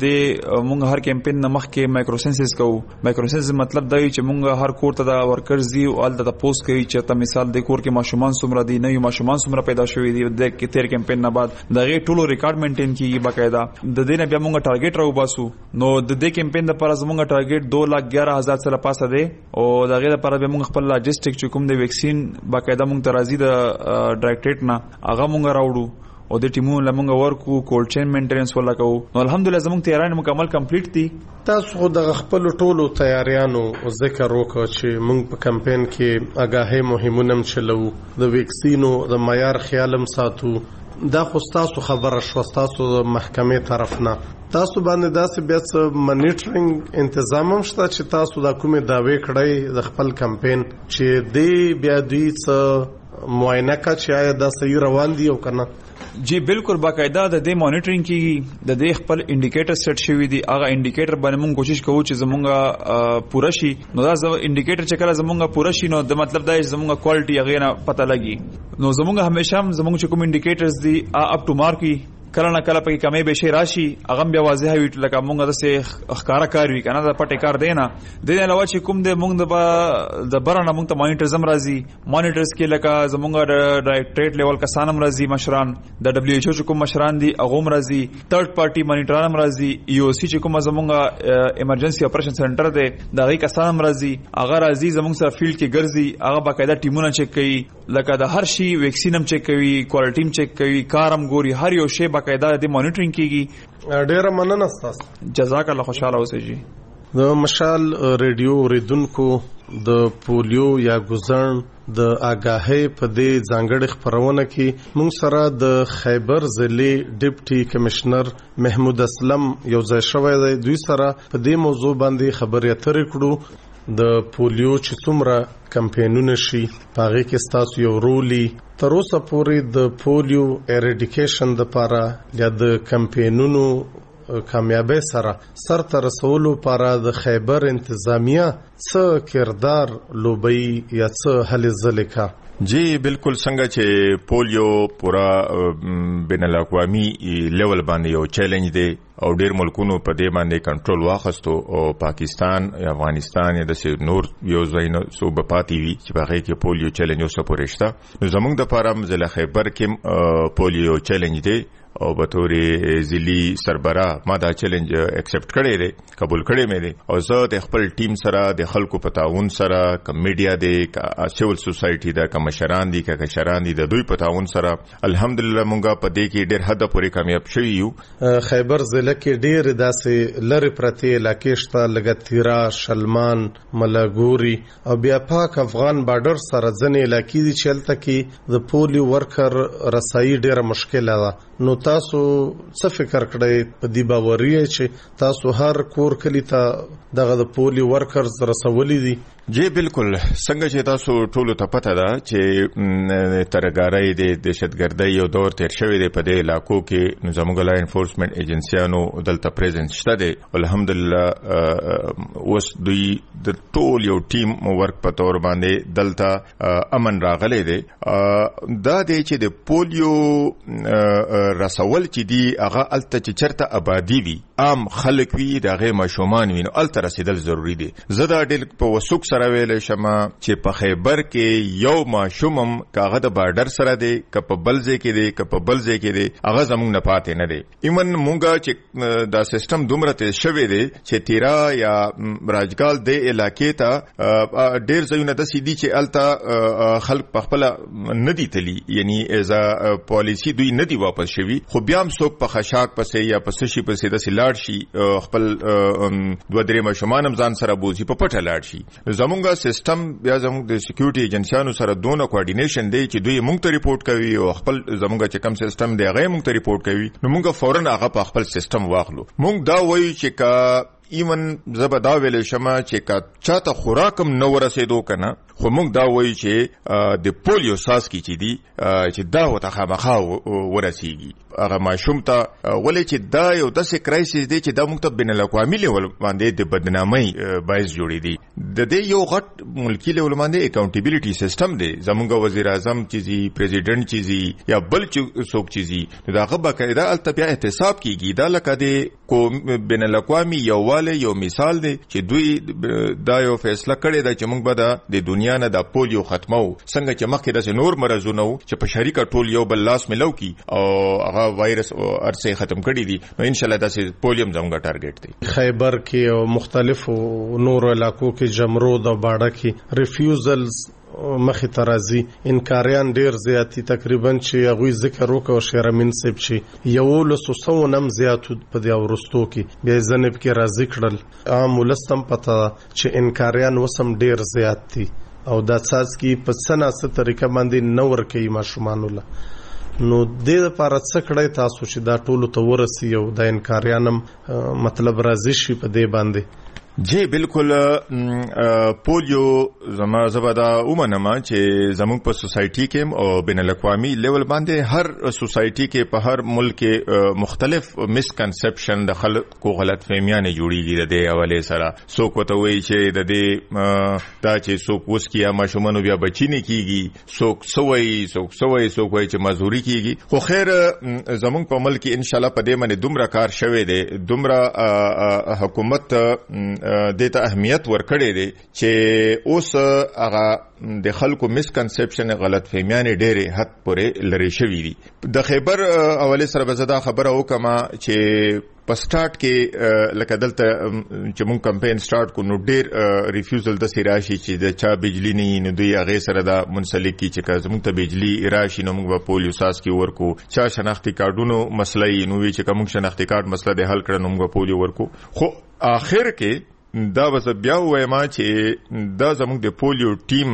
دې مونږ هر کمپین نه مخکې مایکروسنسس کوو. مایکروسنسس مطلب دا چې مونږ هر کور ته د ورکرز دی او ال د پوسټ کوي چې ته مثال د کور کې ماشومان څومره دي، نوې ماشومان څومره پیدا شوي دي، د تیر کمپین نه بعد د غي ټولو ریکارډ مینټین کیږي باقاعده. د دې نه بیا مونږ ټارګټ راو باسو. نو د دې کمپین لپاره زمونږ ټارګټ دو لک ګیاره هزار سره پاسه دی او د غي لپاره به مونږ خپل لاجستیک چې کوم د ویکسین باقاعده مونږ ترازی د ډایرکټریټ نه هغه مونږ راوړو او د ټیمونو لمونږ ورکو کولډ چین مینټیننس ولا کوو. نو الحمدلله زمونږ تیاران مکمل کمپلیټ دي. تاسو خو د خپل ټولو تیاریانو ذکر وکړ چې موږ په کمپین کې آگاهي مهمونم چلو، د ویکسینو د معیار خیالم ساتو. دا خو تاسو خبره شو تاسو د محکمې طرف نه، تاسو باندې داسې بیا څه منیټرینګ تنظیم هم شته چې تاسو دا کومې داوی کړئ د خپل کمپین چې دی بیا دوی څه معاینه کا چې آیا دا صحیح روان دي او کنه؟ جی بالکل باقاعده د دې مانیټرینګ کیږي، د دې خپل انډیکیټر سیټ شوی دی. هغه انډیکیټر باندې موږ کوشش کوو چې زمونږه پوره شي. نو دا انډیکیټر چې کله زمونږه پوره شي نو د مطلب دا چې زمونږه کوالټي هغه نه پته لګي. نو زمونږه همیشه هم زمونږ چې کوم انډیکیټرز دي اپ ټو مارک کله نه کله پکې کمی به شي راشي هغه بیا واضح وي لکه مونږ د سه ښکارا کار وی کنه د پټه کار دی نه. د دې علاوه چې کوم د مونږ د د برانه مونږ ته مانیټر زم راځي، مانیټرز کې لکه زمونږ د ډایرکټریټ لیول کسانم راځي، مشران د دبليو ایچ او چې کوم مشران دي هغه هم راځي، تھرد پارټي مانیټران راځي، ای او سی چې کوم زمونږ ایمرجنسي اپریشن سنټر دی د هغه کسانم راځي، هغه راځي زمونږ سره فیلډ کې ګرځي، هغه باقاعده ټیمونه چک کوي، لکه د هر شي ویکسینم چک کوي، کوالټیم چک کوي، کارم ګوري، هر یو شی باقاعده د مانیټرینګ کیږي. ډیره مننه تاسو. جزاک الله، خوشاله اوسئ. جی د مشال ریډیو ریدونکو د پولیو یا ګزن د آگاهی په دې ځانګړي خبرونه کې موږ سره د خیبر ضلع ډیپټي کمشنر محمود اسلم یو ځای شوی دی. دوی سره په دې موضوع باندې خبرې اترې کړو. د پولیو چې څومره کمپینونه شي پاغه کې ستاسو یو رولي تر اوسه پورې د پولیو ایریډیکیشن د لپاره یا د کمپینونو کامیابی سره سر تر رسولو لپاره د خیبر انتظامیه څه کردار لوبي یا څه هلې ځلې کا؟ جی بالکل څنګه چې پولیو پورا بین الاقوامي لیول باندې یو چیلنج دی او ډیر ملکونو په دې باندې کنټرول واخستو او پاکستان یا افغانستان یا د نور یو ځای صوبه پاتې وي چې هغه کې پولیو چیلنج اوسه پورېشته. نو زمونږ د پاره ضلع خیبر کې پولیو چیلنج دی او به تورې ضلعي سربراه ما دا چیلنج ایکسپټ کړی دی، قبول کړی مې دی او زه د خپل ټیم سره د خلکو په تعاون سره کم میډیا دی، سیول سوسایټي دا کم مشران دي، کشران دي، د دوی په تعاون سره الحمدلله مونږه په دې کې ډېر حد پورې کامیاب شوي یو. خیبر ضلع کې ډېر داسې لری پرتې علاقې شته لکه تیرا، شلمان، ملاګوري او بیا پاک افغان بارډر سره ځنې علاقې دي چې هلته کې د پولیو ورکر رسایي ډېره مشکله ده. نو تاسو څه فکر کړئ په دې باوري چې تاسو هر کور کلی ته دغه د پولیو ورکرز رسولي دي؟ جی بالکل څنګه چې تاسو ټولو ته پته ده چې ترګارۍ د دهشتګردۍ یو دور تیر شوی دی په دې علاقو کې، نو زموږ لا انفورسمنت ایجنسیانو دلته پریزنس شته دی. الحمدلله اوس دوی د ټول یو ټیم ورک په تور باندې دلته امن راغلی دی. دا دی چې د پولیو رسول چې دی هغه الته چې چرته آبادی وي، عام خلک وي، د هغې ماشومان وي، نو الته رسیدل ضروري دی. زه دا ډېر په وسوک سره ویلی شمه چې په خیبر کې یو ماشومم کاغه د بارډر سره دی، که په بل ځای کې دی، که په بل ځای کې دی، هغه زموږ نه پاتې نه دی. ایمن مونږه چې دا سیستم دومره تیز شوی دی چې تیرا یا راجګال د علاقې ته ډېر ځایونه داسې دي چې هلته خلک په خپله نه دي تلي، یعنی ایز ا پالیسي دوی نه دي واپس شوي، خو بیا هم څوک په خشاک پسې یا په څه شي پسې داسې لاړ شي، خپل دوه درې ماشومان هم ځان سره بوځي، په پټه لاړ شي. زمونږ سیستم بیا زمونږ د سکیورټي ایجنسیانو سره دونه کوارډینیشن دی چې دوی مونږ ته ریپورټ کوي او خپل زمونږ چې کم سیستم دی هغه مونږ ته ریپورټ کوي، نو مونږ فورن هغه په خپل سیستم واخلو. مونږ دا وایو چې کا ایمن زبدا ویل شمه چې کا چاته خوراکم نو ورسېدو کنه خو موږ دا وایي چې د پولیو ساس کی چې دی چې دا وته خامخا ورسیږي هغه ماشوم ته ولې چې دا یو داسې کرایسس دی چې دا موږ ته بین الاقوامي لیول باندې د بدنامۍ باعث جوړی دی د دې یو غټ ملکی لیول باندې اکاونټیبিলিټي سیستم دی زمونږ وزیر اعظم چې پریزیډنټ چې یا بل څوک چې دا غو باقاعده التبیا احتساب کیږي دا لکه د بین الاقوامي یوواله یو مثال دی چې دوی دا یو فیصله کړې ده چې موږ به د دنیا نه د پولیو ختمو څنګه چې مخکې د نور مرزونه چې په شریکه ټول یو بل لاس ملو کی او هغه وایرس ارسه ختم کړی دي نو ان شاء الله داسې پولیوم زموږ ټارګټ دی. خیبر کې او مختلفو نور علاقو کې جمرود او باړه کې ریفیوزلز مخې ترازی انکاریان ډیر زیاتی تقریبا چې هغه ذکر وکاو شیرمن سیب چې یو لسو سو نم زیاتو په دی ورستو کې بیا زنب کې راځي کړل عام ولستم پته چې انکاریان وسم ډیر زیاتی او دا ساس کې په سناسه طریقه باندې نور کې ماشومان الله نو د دې لپاره څه کړی تاسو چې دا ټول ته ورسی او د انکاریانم مطلب راځي شي په دې باندې جی بالکل پولیو زما زبدا ومنما چې زموږ په سوسایټي کې او بین الاقوامي لیول باندې هر سوسایټي کې په هر ملک کې مختلف مسکنسپشن د خلکو غلط فهمیان جوړیږي د دې حواله سره څوک وته وایي چې د دې دا چې څوک اوس کیه ماشومان بیا بچی نه کیږي څوک سوي څوک سوي څوک وایي چې مزوري کیږي خو خیر زموږ په ملک کې ان شاء الله په دې باندې دومره کار شوی دی دومره حکومت دیتا اهمیت ورکړی دی چې اوس هغه د خلکو مسکنسپشن غلط فهمیان ډېرې حد پورې لري شوی دي. د خیبر حواله سره به زدا خبره وکما چې په سٹارټ کې لکه دلته چې مونږ کمپاین سٹارټ کو نو ډېر ریفیوزل د سیراشي چې د چا بجلی نه نه دوی هغه سره د منسلک کی چې زموږ ته بجلی راشي نو موږ په پولیو ساس کې ورکو چا شناختی کارډونو مسلې نو وی چې کوم شناختی کارت مسله د حل کړه نو موږ پولیو ورکو خو اخر کې دا وس بیا وایم چې دا زموږ د پولیو ټیم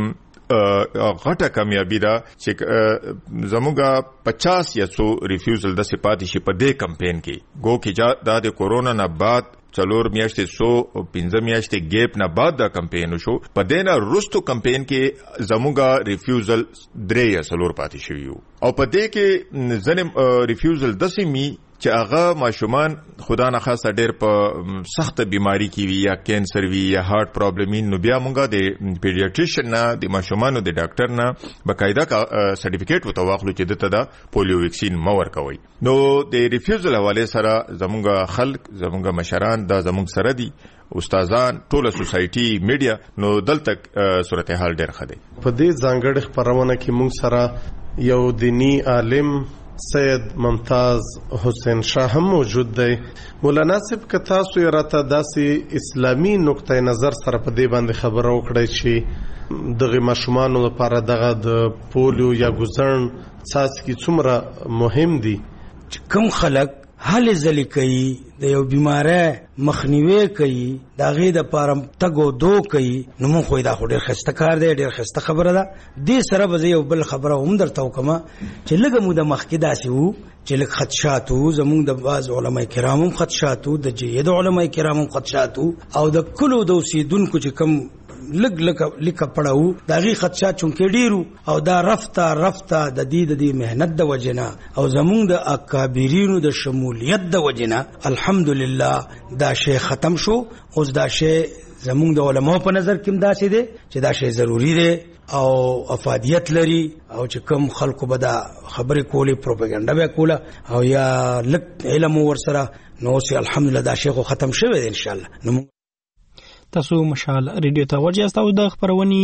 غټه کامیابی ده چې زموږه پچاس یا سو ریفیوزل د سپاتې شي په دې کمپاین کې گو کې دا د کورونا نه بعد څلور میاشتې سو او پنځه میاشتې ګیپ نه بعد دا کمپاین شو په دې نه رستو کمپاین کې زموږه ریفیوزل درې یا څلور پاتې شوی او په دې کې ځنه ریفیوزل د سیمې چې هغه ماشومان خدا نه خاصه ډېر په سخت بیماری کې وي یا کینسر وي یا هارت پرابلم نو بیا مونږه د پیډیاټریشن نه د ماشومانو د ډاکټر نه بقاعده سرټیفیکیټ وته واخلو چې دته دا پولیو ویکسین مو ورکوي نو د ریفیوزل حواله سره زمونږه خلک زمونږه مشران دا زمونږ سره دي استادان ټوله سوسایټي میډیا نو دلته صورتحال ډېر ښه دی. په دې ځانګړي خبرونه کې مونږ سره یو دینی عالم سید ممتاز حسین شاه هم موجود دی. مولانا صاحب که تاسو یې راته داسې اسلامي نقطه نظر سره په دې باندې خبره وکړئ چې دغه ماشومانو لپاره دغه د پولیو یا ګوزن څاڅکي څومره مهم دي چې کوم خلک هلې ځلې کوي د یو بیماری مخنیوي کوي د هغې دپاره تګ او دو کوي نو مونږ خو یې دا خو ډېر ښایسته کار دی ډېر ښایسته خبره ده. دې سره به زه یو بل خبره هم درته وکړم چې لږه مو د مخکې داسې وو چې لږ خدشات وو زمونږ د بعض علما کرام هم خدشات وو د جید علما کرام هم خدشات وو او د کلو د اوسېدونکو چې کوم لګ لګ لیکه پړاو دا غي خدشات چونکې ډیرو او دا رفته رفته د دې د دې مهنت د وجنه او زمونږ د اکابرینو د شمولیت د وجنه الحمدلله دا شی ختم شو. اوس دا شی زمونږ د علماء په نظر کې دا شی دی چې دا شی ضروری دی او افادیت لري او چې کوم خلکو به دا خبرې کولې پروپاګاندا به کوله او یا لک علم ورسره نو سي الحمدلله دا شی خو ختم شوی دی ان شاء الله. نو تاسو مشال ریډیو ته ورجه تاسو د خبرونی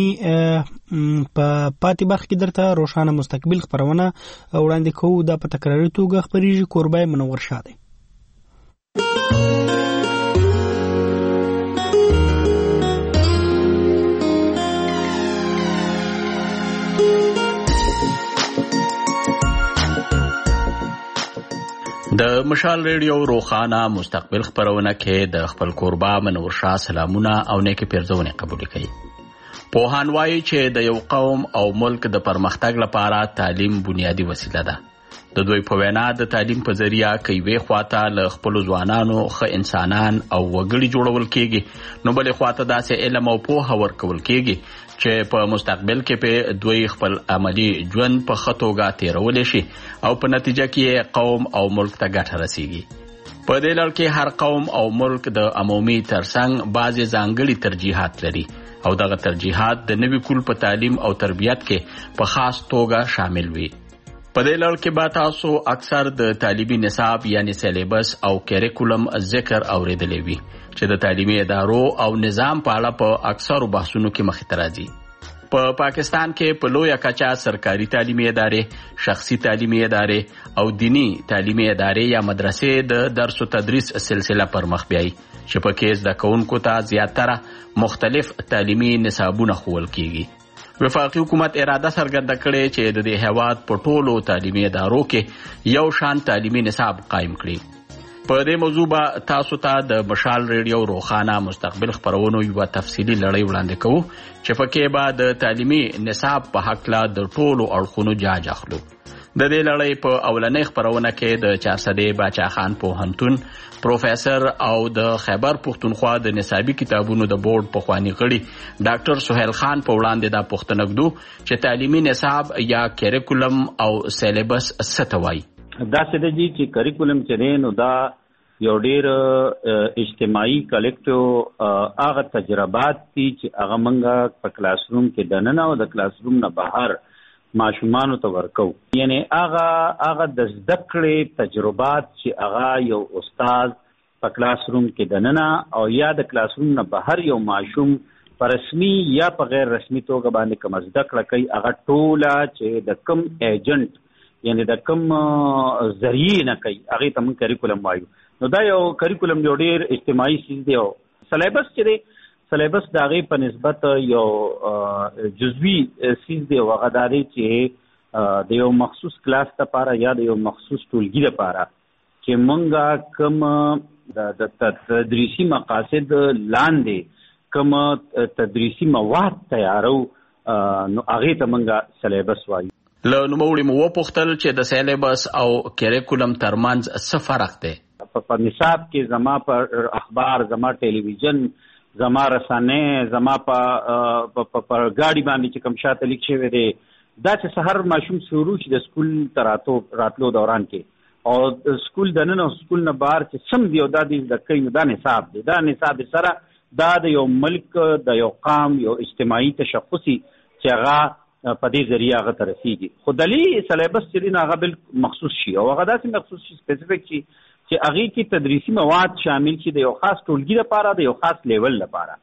په پاتې برخه کې درته روښانه مستقبل خبرونه وړاندې کوو د په تکراري توګه خبريږي کوربای منور شاده. د مشال ریډیو روخانه مستقبل خبرونه کې د خپل کوربا منور شاه سلامونه او نیکی پیرزونه قبول کړي. پوهان وایي چې د یو قوم او ملک د پرمختګ لپاره تعلیم بنیادی وسیله ده د دوی په وینا د تعلیم په ذریعہ کوي خواته له خپل ځوانانو ښه انسانان او وګړي جوړول کیږي، نو بلې خواته داسې علم او پوهه ورکول کیږي چې په مستقبل کې په دوی خپل عملی ژوند په ښه توګه تیرولی شي او په نتیجه کې قوم او ملک ته ګټه رسیږي. په دې لړ کې هر قوم او ملک د عمومي ترڅنګ بعضې ځانګړي ترجیحات لري او دغه ترجیحات د نوي کول په تعلیم او تربیت کې په خاص توګه شامل وي. په دې لړ کې به تاسو اکثر د تعلیمي نصاب یعنی سیلیبس او کریکولم ذکر اوریدلی وي چې د تعلیمي ادارو او نظام په اړه په اکثرو بحثونو کې مخې ته راځي. په پا پاکستان کې په لویه کچه سرکاري تعلیمي ادارې، شخصي تعلیمي ادارې او دینی تعلیمي ادارې یا مدرسې د درس او تدریس سلسله پر مخ بیایي چې پکې زده کوونکو ته زیاتره مختلف تعلیمي نصابونه ښوول کیږي. وفاقي حکومت اراده څرګنده کړې چې د دې هیواد په ټولو تعلیمي ادارو کې یو شان تعلیمي نصاب قایم کړي. په دې موضوع به تاسو ته د مشال ریډیو روخانه مستقبل خپرونو یوه تفصیلي لړۍ وړاندې کوو چې پکې به د تعلیمي نصاب په هکله د ټولو اړخونو جاج اخلو. د دې لړۍ په اولنۍ خپرونه کې د چارسدې باچا خان پوهنتون پروفیسر او د خیبر پښتونخوا د نصابي کتابونو د بورډ پخوانی غړي ډاکټر سهیل خان په وړاندې دا پوښتنه ږدو چې تعلیمي نصاب یا کریکولم او سیلیبس څه ته وایي. داسې دی چې کریکولم چې دی نو دا یو ډېر اجتماعي کلیکټیو هغه تجربات دي چې هغه موږ په کلاس روم کې دننه او د کلاس روم نه بهر ماشومانو ته ورکو. یعنی هغه هغه د زده کړې تجربات چې هغه یو استاد په کلاس روم کې دننه او یا د کلاس روم نه بهر یو ماشوم په رسمي یا په غیر رسمي توګه باندې کوم زده کړه کوي هغه ټوله چې د کم ایجنټ یعنی د کم ذریعې نه کوي هغې ته موږ کریکولم وایو. نو دا یو کریکولم یو ډېر اجتماعي څیز دی. او سلیبس چې دی سلیبس د هغې په نسبت یو جزوي څیز دی او هغه دا دی چې د یو مخصوص کلاس دپاره یا د یو مخصوص ټولګي دپاره چې موږ کوم د تدریسي مقاصد لاندې کوم تدریسي مواد تیارو نو هغې ته موږ سلیبس وایو. له نوموړي مو وپوښتل چې د سیلیبس او کریکولم ترمنځ څه فرق دی. په نصاب کې زما په اخبار، زما ټلویزیون، زما رسانې، زما په ګاډي باندې چې کوم شاته لیک شوی دی دا چې سهار ماشوم شروع شي د سکول ته راتلو دوران کې او سکول دننه او سکول نه بهر چې سم دی او دا د زده کوي نو دا نصاب دی. دا نصاب سره دا د یو ملک د یو قام یو اجتماعي تشخصي چې هغه په دې ذریعه هغه ته رسیږي. خو دلې سلیبس چې دی نو هغه بل مخصوص شي او هغه داسې مخصوص شي سپیسیفیک شي چې هغې کې تدریسي مواد شامل شي د یو خاص ټولګي لپاره، د یو خاص لیول لپاره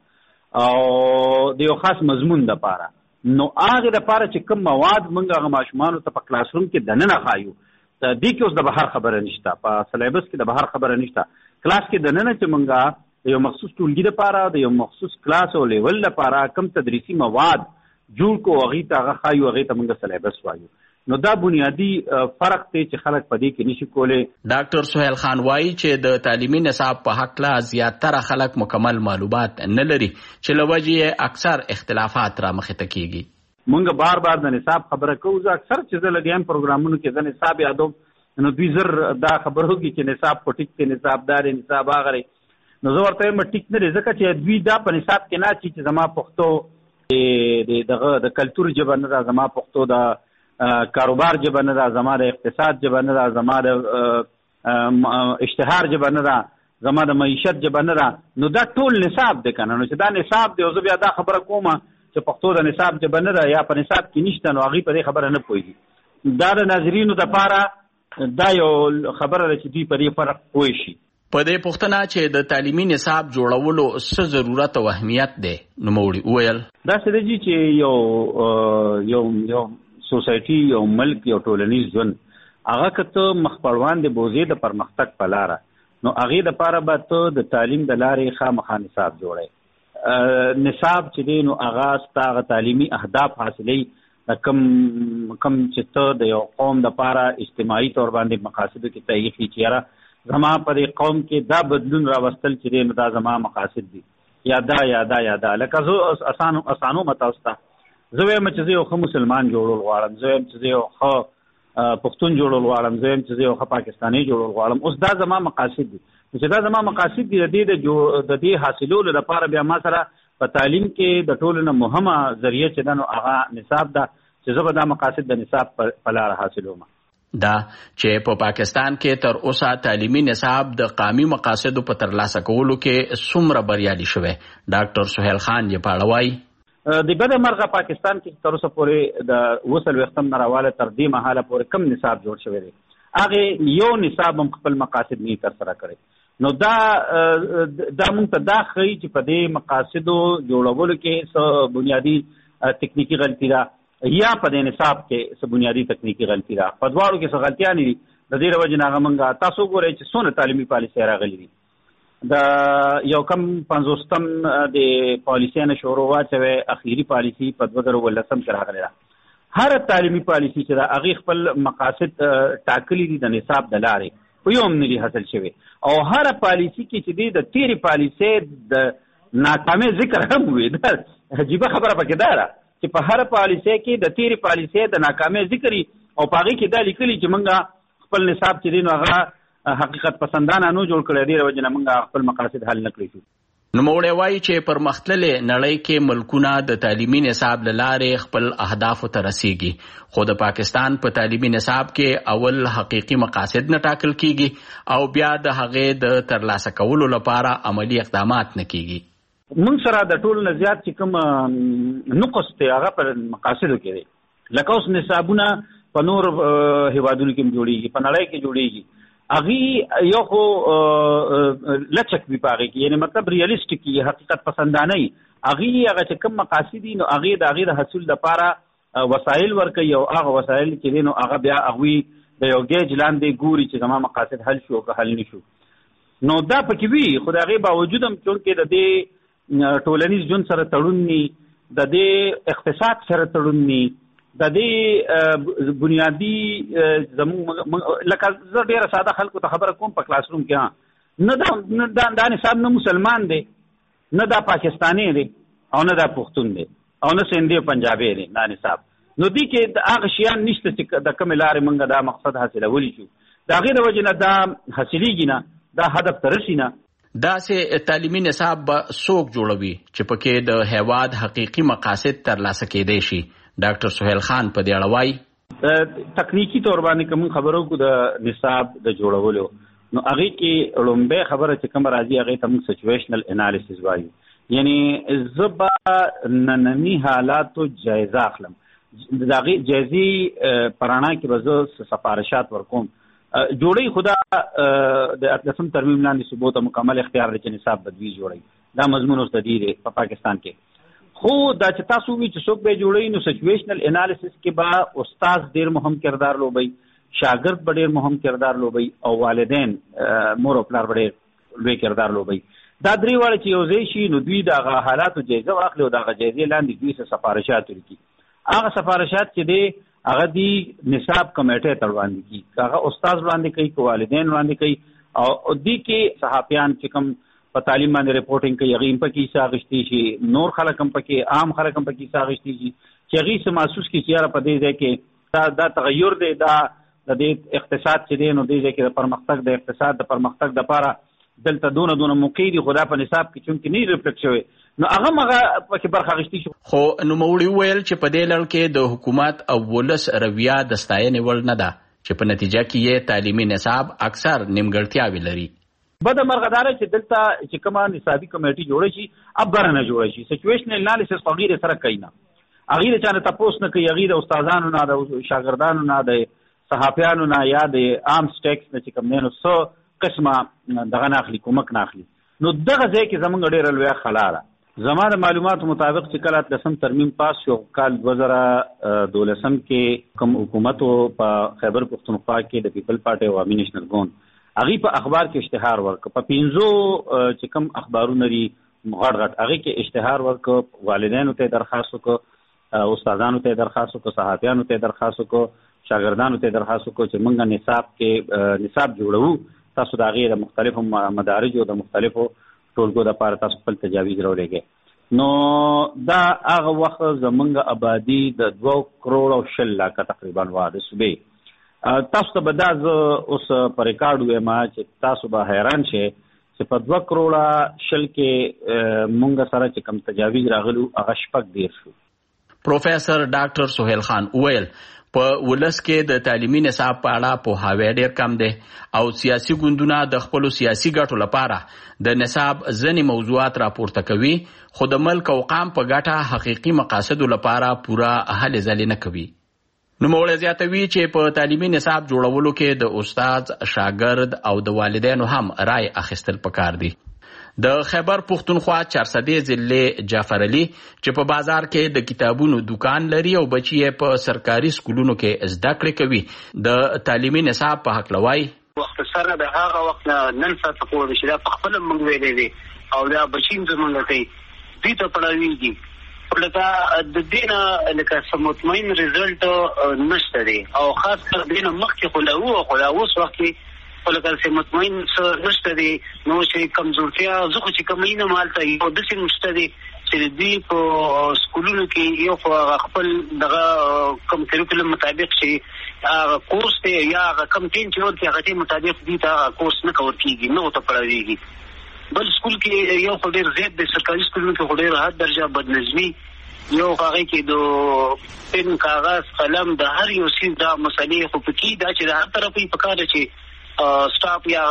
او د یو خاص مضمون لپاره. نو هغې لپاره چې کوم مواد موږ هغه ماشومانو ته په کلاس روم کې دننه ښایو دې کې اوس د بهر خبره نشته، په سلیبس کې د بهر خبره نشته. کلاس کې دننه چې موږ د یو مخصوص ټولګي لپاره د یو مخصوص کلاس او لیول لپاره کوم تدریسي مواد جوړ کو هغې ته هغه ښایو، هغې ته موږ سلیبس وایو. نو دا بنیادی فرق دی چې خلک په دې کې نشي کولی. ډاکټر سهیل خان وایي چې د تعلیمي نصاب په هکله زیاتره خلک مکمل معلومات نه لري چې له وجې یې اکثر اختلافات رامخې ته کیږي. مونږ بار بار د نصاب خبره کوو. زه اکثر چې زه لګیم پروګرامونو کې زه نصاب یادوم نو دوی زر دا خبره وکړي چې نصاب په ټیک دی، نصاب دا دی، نصاب هغه دی. نو زه ورته وایم ټیک نه دی ځکه چې دوی دا په نصاب کې نه اچي چې زما پښتو دغه د کلتور ژبه نه ده، زما پښتو د کاروبار ژبه نه ده، زما د اقتصاد ژبه نه ده، زما د اشتهار ژبه نه ده، زما د معیشت ژبه نه ده. نو دا ټول نصاب دی که نه؟ نو چې دا نصاب دی او زه بیا دا خبره کوم چې پښتو د نصاب ژبه نه ده یا په نصاب کې نشته نو هغوی په دې خبره نه پوهېږي. دا د ناظرینو دپاره دا یو خبره ده چې دوی په دې فرق پوه شي. په دې پوښتنه چې د تعلیمي نصاب جوړولو څه ضرورت او اهمیت دی نوموړي وویل داسې دی چې یو یو یو سوسایټي، یو ملک، یو ټولنیز ژوند هغه که ته مخپړوان د بوزې د پرمختګ په لاره نو هغې دپاره به ته د تعلیم د لارې خامخا نصاب جوړی. نصاب چې دی نو هغه ستا هغه تعلیمي اهداف حاصلوي کم کم چې ته د یو قوم دپاره اجتماعي طور باندې مقاصدو کې تایید کړي چې یاره زما په دې قوم کې دا بدلون راوستل چې دی نو دا زما مقاصد دي یا دا یا دا یا دا. لکه زه اسانو اسانو متاسو ته زه وایم چې زه یو ښه مسلمان جوړول غواړم، زه وایم چې زه یو ښه پښتون جوړول غواړم، زه هم چې زه یو ښه پاکستاني جوړول غواړم. اوس دا زما مقاصد دي. چې دا زما مقاصد دي، د دې د دې حاصلولو لپاره بیا ما سره په تعلیم کې د ټولو نه مهمه ذریعه چې ده نو هغه نصاب ده، چې زه به دا مقاصد د نصاب په لاره حاصلوم. دا چې په پاکستان کې تر اوسه تعلیمي نصاب د قومي مقاصدو په ترلاسه کولو کې څومره بریالي شوی، ډاکټر سهیل خان یې په اړه وایي. د بده مرغه پاکستان کې تر اوسه پورې د اووه څلوېښتم نه راواله تر دې مهاله پورې کم نصاب جوړ شوی دی، هغې یو نصاب هم خپل مقاصد نه ترسره کړی. نو دا دا موږ ته دا ښیي چې په دې مقاصدو جوړولو کې څه بنیادي تکنیکي غلطي ده یا په دې نصاب کې څه بنیادي تکنیکي غلطي ده. په دواړو کې څه غلطیانې دي. د دې د وجې نه هغه موږ تاسو وګورئ چې څونه تعلیمي پالیسۍ راغلي دي. د یو کم پنځوستم د پالیسۍ نه شروع واچوئ، اخیري پالیسي په دوه زره اوولسم کې راغلې ده. هره تعلیمي پالیسي چې ده هغې خپل مقاصد ټاکلي دي د نصاب د لارې، په یو هم نه دي حاصل شوي. او هره پالیسي کې چې دی د تېرې پالیسۍ د ناکامۍ ذکر هم وي. دا عجیبه خبره پکې دا ده چې په هر پالیسۍ کې د تیرې پالیسۍ د ناکامۍ ذکر او په هغې کې دا لیکلي چې موږ خپل نصاب چې دی نو هغه حقیقت پسندانه نو جوړ کړی، دې وجې نه موږ خپل مقاصد حل نه کړی شو. نوموړی وایي چې پرمختللې نړۍ کې ملکونه د تعلیمي نصاب له لارې خپل اهدافو ته رسیږي، خو د پاکستان په تعلیمي نصاب کې اول حقیقي مقاصد نه ټاکل کیږي او بیا د هغې د ترلاسه کولو لپاره عملی اقدامات نه کیږي. موږ سره د ټولو نه زیات چې کوم نقص دی هغه پر مقاصدو کې دی. لکه اوس نصابونه په نور هیوادونو کې هم جوړېږي، په نړۍ کې جوړېږي، هغې یو خو لچک وي په هغې کې، یعنې مطلب ریالیسټیک وي، حقیقت پسندانه وي. هغې هغه چې کوم مقاصد دي نو هغې د هغې د حصول لپاره وسایل ورکوي او هغه وسایل چې دي نو هغه بیا هغوی د یو ګیج لاندې ګوري چې زما مقاصد حل شو که حل نه شو. نو دا پکې وي، خو د هغې باوجود هم چونکې د دې ټولنیز ژوند سره تړون ني، د دې اقتصاد سره تړون ني، د دې بنیادی زموږ لکه زه ډېره ساده خلکو ته خبره کوم په کلاس روم کې، نه دا دا نصاب نه مسلمان دی، نه دا پاکستانی دی، او نه دا پښتون دی، او نه سندي پنجابي دی، دا نصاب. نو دې کې هغه شیان نشته چې د کومې لارې موږ دا مقصد حاصلولی شو. د هغې د وجې نه دا حاصلېږي نه، دا هدف ته رسي نه. داسې تعلیمي نصاب به څوک جوړوي چې پکې د هیواد حقیقي مقاصد ترلاسه کیدی شي؟ ډاکټر سهیل خان په دې اړه وایي تکنیکی طور باندې کوم خبرو کو د نصاب د جوړولو نو هغه کې لومبه خبره چې کوم راځي هغه ته موږ سچويشنل انالیسس وایو، یعنی زبا نننی حالاتو جایزه اخلم، دغه جایزي پرانا کې به سفارشات ورکوم. جوړی خدا د اتلسم ترمیم لاندې ثبوت مکمل اختیار لري چې نصاب بدوی جوړی، دا مضمون اوس د دې په پاکستان کې. خو دا چې تاسو وی چې څوک به جوړی نو سچويشنل انالیسس کې به استاد ډیر مهم کردار لوبي، شاګرد به ډیر مهم کردار لوبي، او والدین مور او پلار به ډیر لوی کردار لوبي. دا درې واړه چې یو ځای شي نو دوی د حالاتو جایزه واخلي او د جایزې لاندې دوی څه سفارشات ورکړي. هغه سفارشات چې دی هغه دی نصاب کمیټه ته وړاندې کړي، هغه استاد وړاندې کوي، که والدین وړاندې کوي، او دوی کې صحافیان چې کوم په تعلیم باندې رپورټینګ کوي هغې هم پکې حصه اخیستی شي، نور خلک هم پکې عام خلک هم پکې حصه اخیستی شي چې هغې څه محسوس کړي چې یاره په دې ځای کې دا دا تغیر دی، دا د دې اقتصاد چې دی نو دې ځای کې د پرمختګ د اقتصاد د پرمختګ دپاره دلته دونه دونه موقع دي، خو دا په نصاب کې چونکې نه ریفلکټ شوی نو هغه هم هغه پکې برخه اخیستی شو. خو نوموړي وویل چې په دې لړ کې د حکومت او ولس رویه د ستاینې وړ نه ده چې په نتیجه کې یې تعلیمي نصاب اکثر نیمګړتیاوې لري. بده مرغه دا چې دلته چې کومه نصابي کمیټي جوړه شي اب بره نه جوړه شي، سچويشنل انالیسس خو هغې سره کوي نه، هغې د چا نه تپوس نه کوي، هغې د استادانو نه، د شاګردانو نه، د صحافیانو نه، یا د عام سټیکس نه چې کوم دی نو څه قسمه دغه نه اخلي، کومک نه اخلي. نو دغه ځای کې زموږ ډېره لویه خلا ده. زما د معلوماتو مطابق چې کله اتلسم ترمیم پاس شو کال دوه زره دولسم کې کوم حکومت په خیبر پښتونخوا کې د پیپل پارټي عوامي نیشنل ګوند هغې په اخبار کې اشتهار ورکړ، په پنځو چې کوم اخبارونه دي غټ غټ هغې کې اشتهار ورکړ، والدینو ته درخواست وکړ، استادانو ته درخواست وکړ، صحافیانو ته درخواست وکړ، شاګردانو ته درخواست وکړ چې موږ نصاب کې نصاب جوړوو، تاسو د هغې د مختلفو مدارجو د مختلفو ټولګو دپاره تاسو خپل تجاویز راولېږئ. نو دا هغه وخت زموږ آبادي د دوه کروړ او شل لاکه تقریبا وه د صوبې. تاسو ته به دا زه اوس په ریکارډ وایم چې تاسو به حیران شئ چې په دوه کروړه شل کې مونږ سره چې کم تجاویز راغلو هغه شپږ دېرش شو. پروفیسر ډاکټر سهیل خان وویل په ولس کې د تعلیمي نصاب په اړه پوهاوی ډېر کم دی او سیاسي ګوندونه د خپلو سیاسي ګټو لپاره د نصاب ځینې موضوعات راپورته کوي خو د ملک او قام په ګټه حقیقي مقاصدو لپاره پوره هلې ځلې نه کوي. نوموړی زیاتوي چې په تعلیمي نصاب جوړولو کې د استاد، شاګرد او د والدینو هم رای اخیستل پکار دي. د خیبر پښتونخوا چارسدې ضلع جعفر علي چې په بازار کې د کتابونو دکان لري او بچي یې په سرکاري سکولونو کې زده کړې کوي د تعلیمي نصاب په هکله وایي وخت سره د هغه وخت نن ساعت پورې چې دا په خپل موږ ویلې دي او دا بچیم زمونږ کوي دوی ته پړاویږي لکه د دینه لکه سم مطمئن رزلټ نشته دی او خاص کر دینه مخکې خو لا وو خو لا اوس وخت ولکه چې مطمئن څه نشته دی نو چې کمزورتیا زه خو چې کمینه مالته یو داسې نشته دی چې دوی په سکولونو کې یو خپل دغه کم کریکولم مطابق چې هغه کورس دی یا هغه کم ټین چې ورته هغه مطابق دي ته کورس نه کور کیږي نو ته پړاویږي. بل سکول کې یو خو ډېر زیات د سرکاري سکولونو کې خو ډېر حد درجه بدنظمي یو هغه کې د پن کاغذ قلم د هر یو سیز دا مسلې خو پکې دا چې د هر طرفې په کار چې سټاپ یا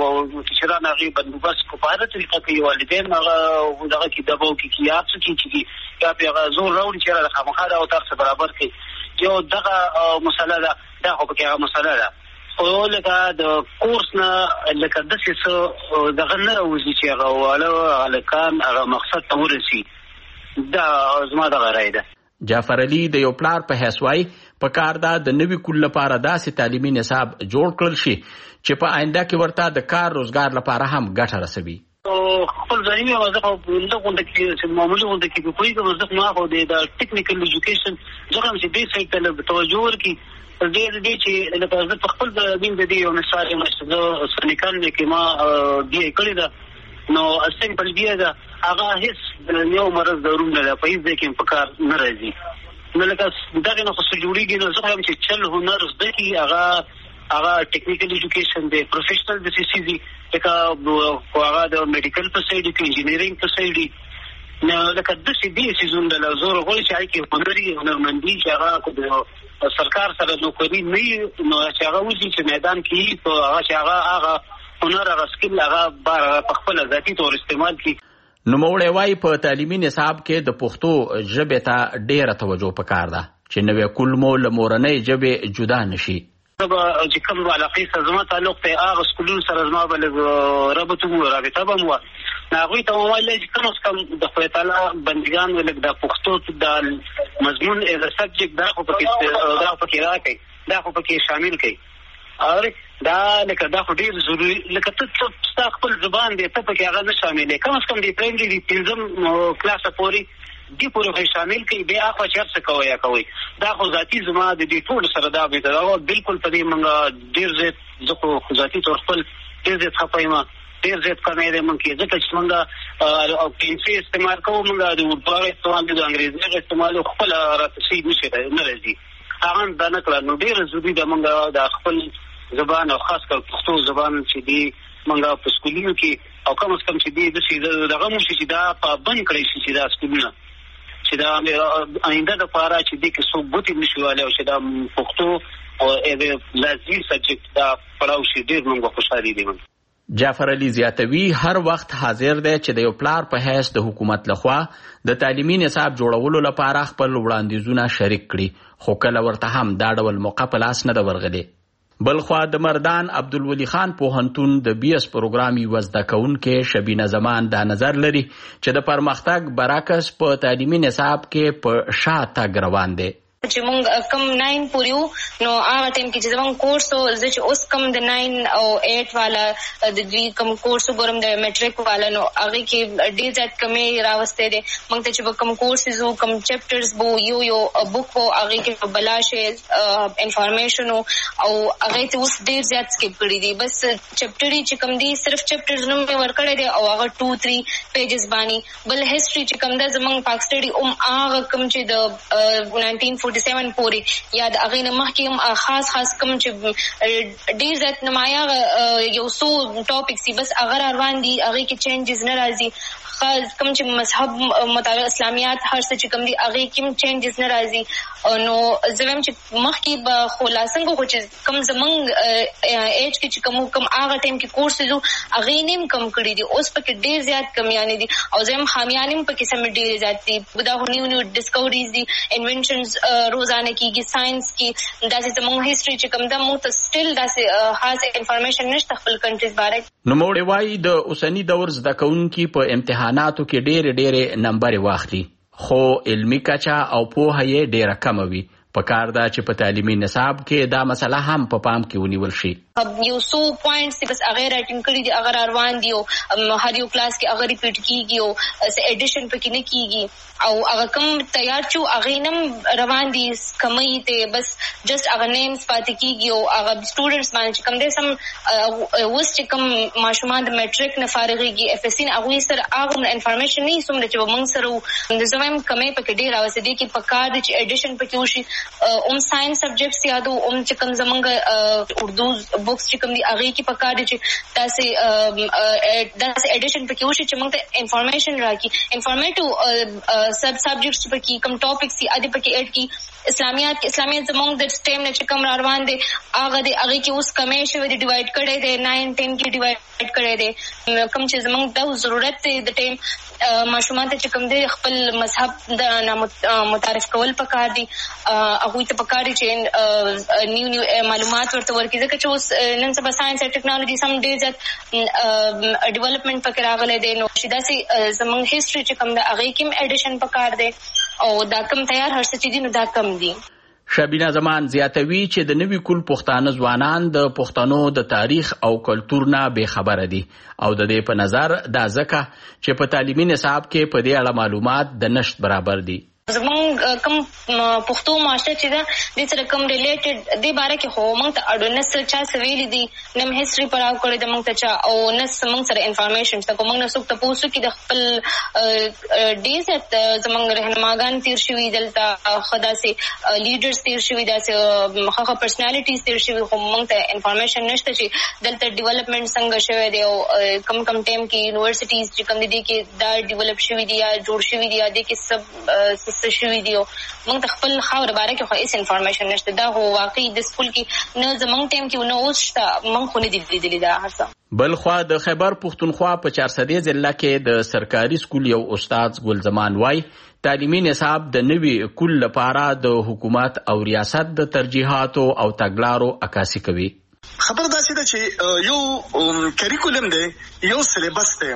ټیچران هغه بندوبست کو په هغه طریقه کې والدین هغه دغه کې دباو کې کیات څه کې یا په هغه زور راوړي چې هغه خامخا او تر څه برابر کې یو دغه مسله ده دا خو په هغه مسله ده خو لکه د کورس نه لکه د څه دغه نه راوځي چې هغه والا الکان هغه مقصد ته ورسي دا زما دغه رائے ده. جعفر علي د یو پلار په حیث وایي په کار دا د نوي کول لپاره داسې تعلیمي نصاب جوړ کړل شي چې په آینده کې ورته د کار روزګار لپاره هم ګټه رسوي. خپل ځاني وظیفه په لغونده کې چې معمولی غونډه کې په کومه وظیفه نه خو د ټیکنیکل ایجوکیشن ځکه چې دې سایت ته توجه ورکړي دې دې چې لکه په خپل د دین د دې یو مثال مشهور سنیکان کې ما دی کړی دا نو سمپل دی دا هغه هیڅ یو مرز ضروري نه په دې کې په کار نه راځي نو لکه دغه نه خو جوړیږي نو زه هم چې چل هنر زده کی هغه هغه ټیکنیکل ایجوکیشن دی پروفیشنل د سی سی دی لکه هغه د میډیکل په سایډ کې انجینیرینګ په سایډ دی نو لکه د سی دی سیزون د زور غوړي چې کې هنري هنرمندي چې هغه سرکار سره نوکری نه نو چې هغه وځي چې میدان کې په هغه چې هغه هغه هنر هغه سکل هغه بار په خپل ذاتي تور استعمال کی. نوموړی وایي په تعلیمي نصاب کې د پښتو ژبې ته ډېره توجه پکار ده چې نوې کلمو له مورنۍ ژبې جدا نشي. چې کوم علاقې سره زما تعلق ته هغه سکولونو سره زما بل رابطه مو رابطه به مو هغوی ته وویل چې کم از کم د خدای تعالی بندګان ولک د پښتو د مضمون ایز ا سبجیکټ دا خو پکې دا پکې راکړي دا خو پکې شامل کړي اور دا لکه دا خو ډیر ضروري لکه ته ستا خپل زبان دی ته پکې هغه نه شاملې کم از کم د پرایمري د پنځم کلاس پورې دی پورې شامل کړي بیا خو چرڅ کوي یا کوي دا خو ذاتي زما د دې ټول سره دا به دا بالکل په دې منګه ډیر زیات زکو ذاتي تور خپل ډیر زیات خپایما ډیر زیات کمې ده مونږ ځکه چې منګه او پنسي استعمال کوو منګه د اردو استعمال د انګریزي استعمال خپل راځي نشي نه راځي هغه دا نه کړو نو ډیر ضروري ده منګه د خپل زبان او خاص کر پښتو زبان چې دی منګه په سکولونو کې او کم از کم چې دی د سیده دغه مو چې دا په بند کړی شي چې دا سکولونه چې دا آینده د پاره چې دی کې څو بوتي نشواله او چې دا پښتو او د لازمي سبجیکټ دا پړاو شي ډیر موږ خوشالي دي. جعفر علي زیاتوي هر وخت حاضر دی چې د یو پلار په حیث د حکومت لخوا د تعلیمي نصاب جوړولو لپاره خپل وړاندیزونه شریک کړي خو کله ورته هم دا ډول موقع په لاس نه ده ورغلې. بلخوا د مردان عبدالولي خان پوهنتون د بی اس پروګرام یو زده کوونکې شبینه زمان دا نظر لري چې د پرمختګ برعکس په تعلیمي نصاب کې په شا تګ روان دی. چې مونږ کم ناین پوریو نو هغه ټیم کې چې زمونږ کورس او زه چې اوس کم د ناین او ایټ والا د دوی کم کورس ګورم د میټریک والا نو هغه کې ډېر زیات کمې راوستې دي مونږ ته چې کم کورسز او کم چپټرز بو یو یو بوک وو هغه کې بلاشه انفارمیشن او هغه ته اوس ډېر زیات سکیپ کړی دي بس چپټري چې کم دي صرف چپټرز نوم یې ورکړی دی او هغه ټو تھری پیجز باندې بل هیستوري چې کم ده زمونږ پاک سټډي اوم هغه کم چې د ناینټین فورټي سیون پورې یا د هغې نه مخکې خاص خاص کوم چې ډېر زیات نمایه یو څو ټاپکس دي بس هغه را روان دي هغې کې چینجز نه راځي کوم چې مذهب مطابق اسلامیات هر څه چې کوم دي هغې کې هم چینجز نه راځي نو زه وایم چې مخکې به خو لا څنګه خو چې کوم زمونږ ایج کې چې کوم کوم هغه ټایم کې کورسز وو هغې نه هم کم کړي دي اوس پکې ډېر زیات کمیانې دي او زه یم خامیانې هم پکې سمې ډېرې زیات دي دا خو نیو نیو ډسکوریز دي انوینشنز روزانه کېږي ساینس کې داسې زمونږ هسټري چې کوم ده موږ ته سټل داسې خاص انفارمیشن نشته خپل کنټریز باره. نوموړې وایي د اوسني دور زده کوونکي په امتحاناتو کې ډېرې ډېرې نمبرې واخلي خو علمي کچه او پوهه یې ډېره کمه وي. پکار دا چې په تعلیمي نصاب کې دا مسله هم په پام کې ونیول شي. یو څو پوینټس دي بس هغه راټینګ کړي دي هغه روان دي او هر یو کلاس کې هغه ریپیټ کیږي او ایډیشن پکې نه کیږي او هغه کوم تیار شو هغه نم روان دي کمې ته بس جست هغه نیمز پاتې کیږي او هغه سټوډنټس باندې کوم دې سم وس چې کوم ماشومان د میټریک نه فارغيږي اف اس سي هغه سره هغه انفارمیشن نه سم چې موږ سره د زموږ کمې پکې ډیر اوسه دي چې پکار دي چې ایډیشن پکې وشي اوم ساينس سبجیکټس یادو اوم چې کوم زمونږ اردو بوکس چې کوم دي هغه کې پکار دي چې تاسو داسې ایډیشن پکې وشي چې موږ ته انفارمیشن راکړي انفارمیټیو سب سبجیکټس پکې کوم ټاپکس دي اده پکې اډ کی اسلامیات اسلامیات زمونږ د ټیم نه چې کوم روان دي هغه دي هغه کې اوس کمې شوی دي ډیوایډ کړي دي ناین ټین کې ډیوایډ کړي دي کوم چې زمونږ د ضرورت دی د ټیم ماشومان ته چې کوم دي خپل مذهب د متعارف کول پکار دي هغه ته پکار دي چې نیو نیو معلومات ورته ورکړي ځکه چې اوس نن سبا ساينس او ټیکنالوژي سم ډېر زیات ډیولپمنٹ پکې راغلی دی نو چې داسې زمونږ هسټري چې کوم ده هغې کې هم ایډیشن پکار دی او دا کم تیار هر څه چې دي نو دا کم دي. شبینه زمان زیاتوي چې د نوي کول پښتانه ځوانان د پښتنو د تاریخ او کلتور نه بې خبره دي او د دې په نظر دا ځکه چې په تعلیمي نصاب کې په دې اړه معلومات د نشت برابر دي. زمونږ کوم پښتو معاشره چې ده دې سره کوم ریلیټډ دې باره کې خو موږ ته اډو نه څه چا څه ویلي دي نه م هسټري پړاو کړی ده موږ ته چا او نه موږ سره انفارمیشن شته که موږ نه څوک تپوس وکړي د خپل ډېر زیات زموږ رهنماګان تېر شوي دلته ښه داسې لیډرز تېر شوي داسې ښه ښه پرسنالټیز تېر شوي خو موږ ته انفارمیشن نشته چې دلته ډیولپمنټ څنګه شوی دی او کم کم ټایم کې یونیورسټیز چې کوم دي دې کې دا ډیولپ شوي دي یا جوړ شوي دي یا دې کې سب څه شوي دي او موږ ته خپل خاوره باره کې خو هېڅ انفارمیشن نشته دا خو واقعي د سکول کې نه زموږ ټایم کې نه اوس شته موږ خو نه دي لیدلي دا هر څه. بل خوا د خیبر پښتونخوا په چارسدې ضلع کې د سرکاري سکول یو استاد ګل زمان وای تعلیمي نصاب د نوي کول لپاره د حکومت او ریاست د ترجیحاتو او تګلارو عکاسي کوي. خبر داسې ده چې یو کریکولم دی یو سلیبس دی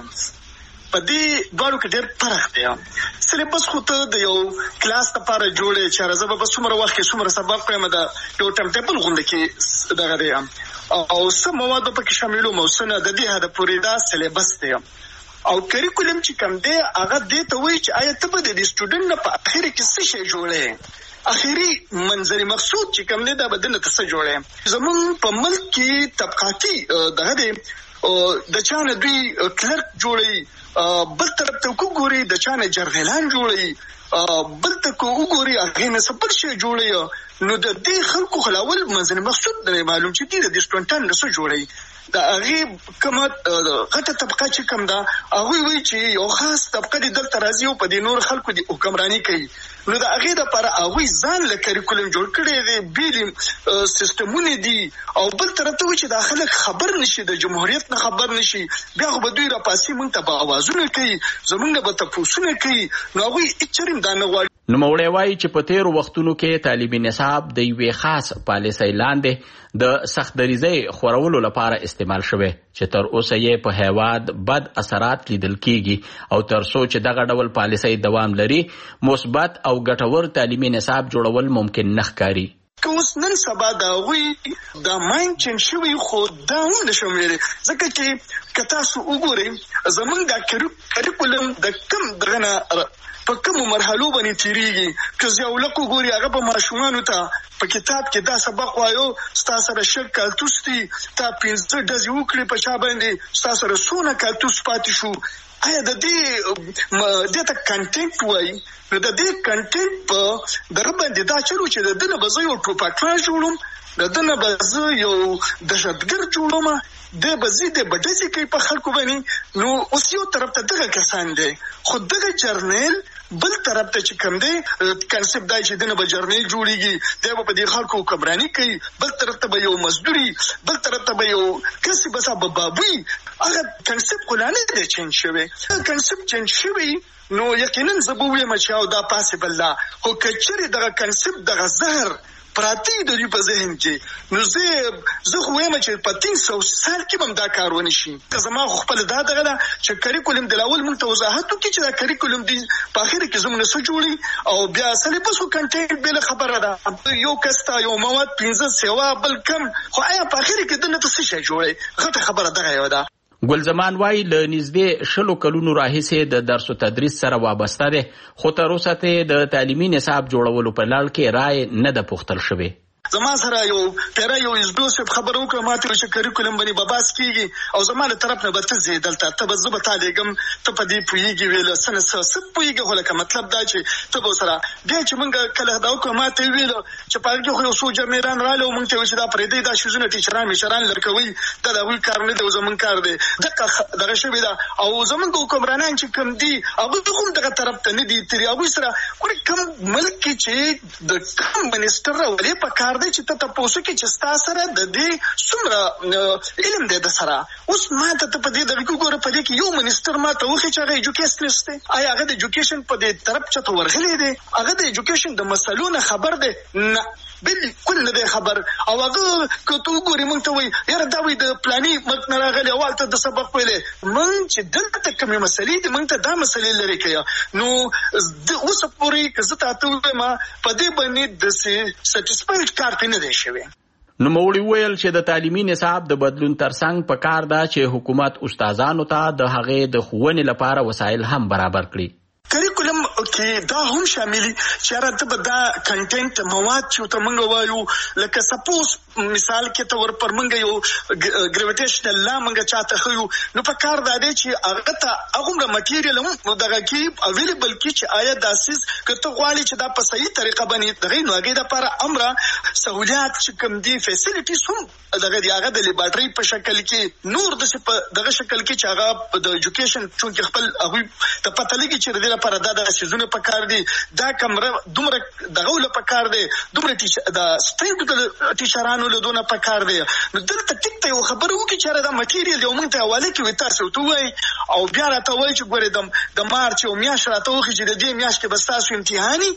په دې دواړو کې ډېر فرق دی. سلیبس خو ته د یو کلاس لپاره جوړې چې راځه به بس څومره وخت کې څومره سبق وایم دا یو ټایم ټیبل غونډه کې دغه دی او څه مواد به پکې شاملوم او څه نه د دې هدف پورې دا سلیبس دی او کریکولم چې کوم دی هغه دې ته وایي چې آیا ته به د سټوډنټ نه په اخر کې څه شی جوړې اخیری منظري مقصود چې کوم دی دا به دنه څه جوړې. زمونږ په ملک کې طبقاتي دغه دی د چا نه دوی کلرک جوړوي بل طرف ته وګوري د چا نه جرنیلان جوړوي بل ته وګوري هغې نه څه بل شی جوړوي نو د دې خلکو خلاول منځني مقصود نه معلوم چې دي د سټوډنټان نه څه جوړوي د هغې کومه غټه طبقه چې کوم ده هغوی وایي چې یو خاص طبقه دې دلته راځي او په دې نور خلکو دې حکمراني کوي نو د هغې دپاره هغوی ځان له کریکولم جوړ کړی دی بېلې سیسټمونه دي او بل طرف ته وایي چې دا خلک خبر نشي د جمهوریت نه خبر نشي بیا خو به دوی راپاسي موږ ته به اوازونه کوي زموږ نه به تپوسونه کوي نو هغوی هېڅ چرې هم دا نه غواړي. نوموړی وایي چې په تېرو وختونو کې تعلیمي نصاب د یوې خاص پالیسۍ لاندې د سخت دریځۍ خورولو لپاره استعمال شوی چې تر اوسه یې په هیواد بد اثرات لیدل کیږي او تر څو چې دغه ډول پالیسۍ دوام لري مثبت او ګټور تعلیمي نصاب جوړول ممکن نه ښکاري. که اوس نن سبا د هغوی د مایند چینج شوي خو دا هم نشم ویلی ځکه چې که تاسو وګورئ زموږ دا کریکولم د کم دغه نه په کوم مرحلو باندې تیریږي که یو لکو ګوري هغه په ماشومانو ته په کتاب کې دا سبق وایو ستا سره شل کالتوس دي تا پنځه ډزې وکړې په چا باندې ستا سره څونه کالتوس پاتې شو. آیا د دې دې ته کنټینټ وایي؟ نو د دې کنټینټ په دغه باندې دا چلو چې د ده نه به زه یو ټوپکوان جوړوم، د ده نه به زه یو دهشتګرد جوړوم، دی به ځي دی به ډزې کوي په خلکو باندې. نو اوس یو طرف ته دغه کسان دی، خو دغه جرنیل بل طرف ته چې کوم دی کنسپټ دی چې دنه به جرنیل جوړیږي، دی به په دې خلکو حکمراني کوي، بل طرف ته به یو مزدوري، بل طرف ته به یو کسي بسا به بابوي. هغه کنسپټ خو لا نه دی چینج شوی. کنسپټ چینج شوی نو یقینا زه به ویم چې او دا پاسبل ده، خو که چېرې دغه کنسپټ دغه زهر پراتی د دوی په ذهن کې، نو زه زه خو وایم چې په تین سو سال کې به هم دا کار ونه شي. که زما خو خپله دا دغه ده چې کریکولم د لاول موږ ته وضاحت وکړي چې دا کریکولم دی په اخر کې زموږ نه څه جوړي، او بیا سلیبس خو کنټینټ بله خبره ده. یو کس ته یو مواد پنځه سوه بل کم، خو آیا په اخر کې دنه ته څه شی جوړی؟ غټه خبره دغه یو ده. ګلزمان وایي له نږدې شلو کلونو راهیسې د درس و تدریس سره وابسته دی، خو تر اوسه ته د تعلیمي نصاب جوړولو په لړ کې رای نه ده پوښتل شوې. زما سره یو پیره یو ایزدو صاحب خبر وکړه ما ته چې کریکولم باندې به بحث کېږي او زما له طرف نه به ته ځې دلته ته به زه به تا لېږم، ته په دې پوهېږي ویله څه نه څه څه پوهېږي، خو لکه مطلب دا چې ته به ورسره بیا چې موږ کله دا وکړه ما ته یې ویله چې په هغې کې خو یو څو جرنیلان راغله او موږ ته یې ویل چې دا پرېږدئ دا شیزونه ټیچران میچران لرکوئ، دا د هغوی کار نه دی او زموږ کار دی. دقه دغه شوې ده او زموږ حکمرانان چې کوم دي هغوی هم دغه طرف ته نه دي تللي. هغوی سره ګورې کوم ملک کې چې د کوم منسټر راولې په کار دی چې ته تپوس کې چې ستا سره د دې څومره علم دی د سره. اوس ما ته ته په دې دغه کې ګوره په دې کې یو منسټر ما ته وښیي چې هغه ایجوکیشنسټ دی. آیا هغه د ایجوکیشن په دې طرف چېرته ورغلی دی؟ هغه د ایجوکیشن د مسلو نه خبر دی؟ نه بالکل نه دی خبر. او هغه که ته وګورې موږ ته وایي یاره دا وایي د پلاني ملک نه راغلی او هلته د سبق ویلی. موږ چې دلته کومې مسلې دي موږ ته دا مسلې لرې کوي. نو اوسه پورې که زه تاته ووایم په دې باندې داسې سټیسفاید کار پرې نه دی شوی. نوموړي وویل چې د تعلیمي نصاب د بدلون ترڅنګ په کار ده چې حکومت استادانو ته د هغې د ښوونې لپاره وسایل هم برابر کړي. کریکولم کې دا هم شاملي چې یاره ته به دا کنټینټ مواد چې ورته موږ وایو لکه سپوز مثال کې ته ور پر موږ یو ګریویټیشنل لا موږ چاته ښیو، نو په کار دا دی چې هغه ته هغومره مټیریل هم دغه کې اویلیبل کړي چې آیا دا سیز که ته غواړې چې دا په صحیح طریقه باندې دغې نو هغې دپاره امره سهولیات چې کوم دي فیسیلیټیز هم دغه دي هغه د لیبارټرۍ په شکل کې نور داسې په دغه شکل کې چې هغه د ایجوکیشن چونکې خپل هغوی ته پته لګي چې د دې لپاره دا د سیزونه په کار دي، دا کمره دومره دغه له په کار دی، دومره د سټرینګ ټیچرانو له دونه په کار دی. نو دلته ټیک ته یو خبره وکړي چې دا مټیریل یو موږ ته حواله کړي تاسو ته ووایي او بیا راته وایي چې ګورې د مارچ یو میاشت راته وښیي چې د دې میاشت کې به ستاسو امتحاني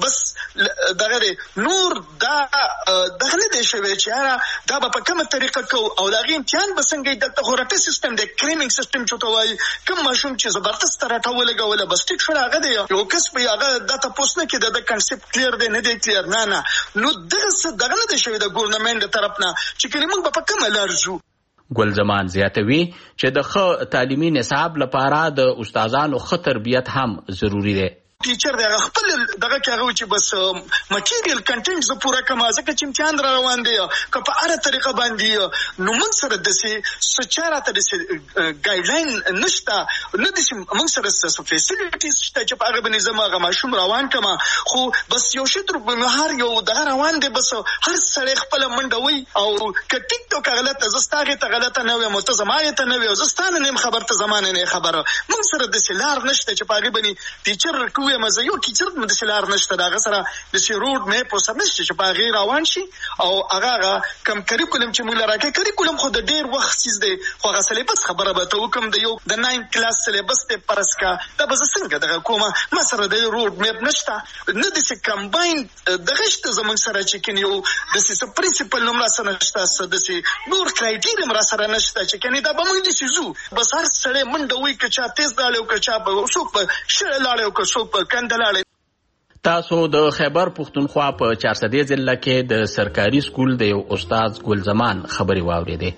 بس دغه دی. نور دا دغه نه دی شوی چې یاره دا به په کومه طریقه کوو او د هغې امتحان به څنګه دلته خو رټه سیستم دی، کریمینګ سیستم چې ورته وایي. کوم ماشوم چې زبردست راټه ولګوله بس ټیک شو هغه دی یو کس به هغه دا تپوس نه کړي د کنسپټ کلیر دی نه دی کلیر. نه نه نو دغه څه دغه نه دی شوی د ګورنمنټ د طرف نه چې کلي موږ به په کومه لار ځو. ګلزمان زیاتوي چې د ښه تعلیمي نصاب لپاره د استادانو ښه تربیت هم ضروري دی. ټیچر دی هغه خپل دغه کې هغه چې بس مټیریل کنټینټ زه پوره کړم ځکه چې امتحان را روان دی که په هره طریقه باندې نو موږ سره داسې څه چا راته داسې ګایډلاین نشته، نه داسې موږ سره څه فیسیلیټیز شته چې په هغه باندې زه هغه ماشوم روان کړم. خو بس یو شی در مهار یو دغه روان دی بس هر سړی خپله منډه وایي او که ټیک ټوک غلطه زه ستا هغې ته غلطه نه ویم او ته زما هغې ته نه وې او زه ستا نه نه یم خبر ته زما نه نه یې خبره. موږ سره داسې لار نشته چې په هغې باندې ټیچر کوي مزه یو ټیچر مو داسې لار نشته د هغه سره داسې روډ میپ او سر نشته چې په هغې روان شي او هغه هغه کم کریکولم چې موږ له راکوي کریکولم خو د ډېر وخت څیز دی خو هغه سلیبس خبره به ته وکړم د یو د ناین کلاس سلیبس دی فرض کړه دا به زه څنګه دغه کومه ما سره د روډ میپ نشته نه داسې کمباین دغه شته زموږ سره چې کوم یو داسې څه پرنسپل نوم را سره نشته څه داسې نور کرایټیریم را سره نشته چې کنې دا به موږ داسې ځو بس هر سړی منډه وایي که چا تیز لاړی او که چا به څوک به شړه لاړی او که څوک به کنده لاړی. تاسو د خیبر پښتونخوا په چارسدې ضلع کې د سرکاري سکول د یو استاد ګلزمان خبرې واورېدې.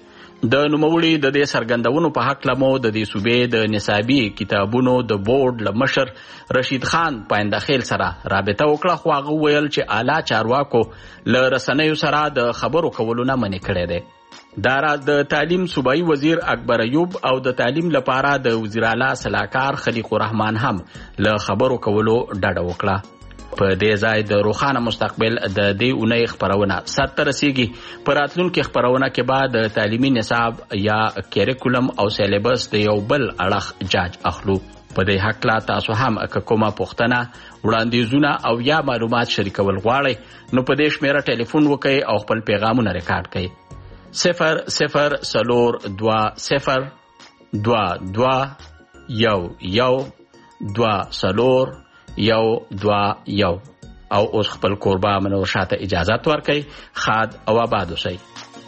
د نوموړي د دې څرګندونو په حق لمو د دې صوبې د نصابي کتابونو د بورډ له مشر رشید خان پایندخیل سره رابطه وکړه، خو هغه ویل چې اعلی چارواکو له رسنیو سره د خبرو کولو نه منع کړی دی. دا راز د تعلیم صوبایي وزیر اکبر ایوب او د تعلیم لپاره د وزیر اعلی صلاحکار خلیق الرحمن هم له خبرو کولو ډډه وکړه. په دې ځای د روښانه مستقبل د دې اونۍ خبرونه سره رسیږي. په راتلونکي خبرونه کې به د تعلیمي نصاب یا کریکولم او سیلیبس د یو بل اړخ جاج اخلو. په دې حق لا تاسو هم که کومه پوښتنه، وړاندیزونه او یا معلومات شریکول غواړئ نو په دې شمیره ټلیفون وکړئ او خپل پیغامونه ریکارډ کړئ. صفر صفر څلور دوه صفر دوه دوه یو یو دوه څلور یو دوه یو. او اوس خپل کوربه منور شاته اجازت ورکړئ. خاد او آباد اوسئ.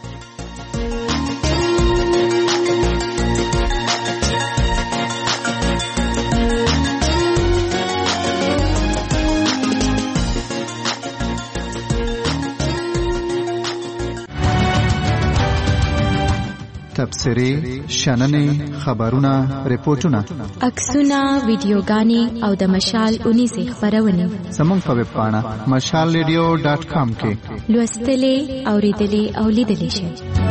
تبصرې، شننې، خبرونه، ریپورتونه، عکسونه، ویډیوګانې او د مشال اونیزې خبرونه زموږ په ویب پاڼه مشال ریډیو ډاټ کام کې لوستلې، اوریدلې او لیدلې شئ.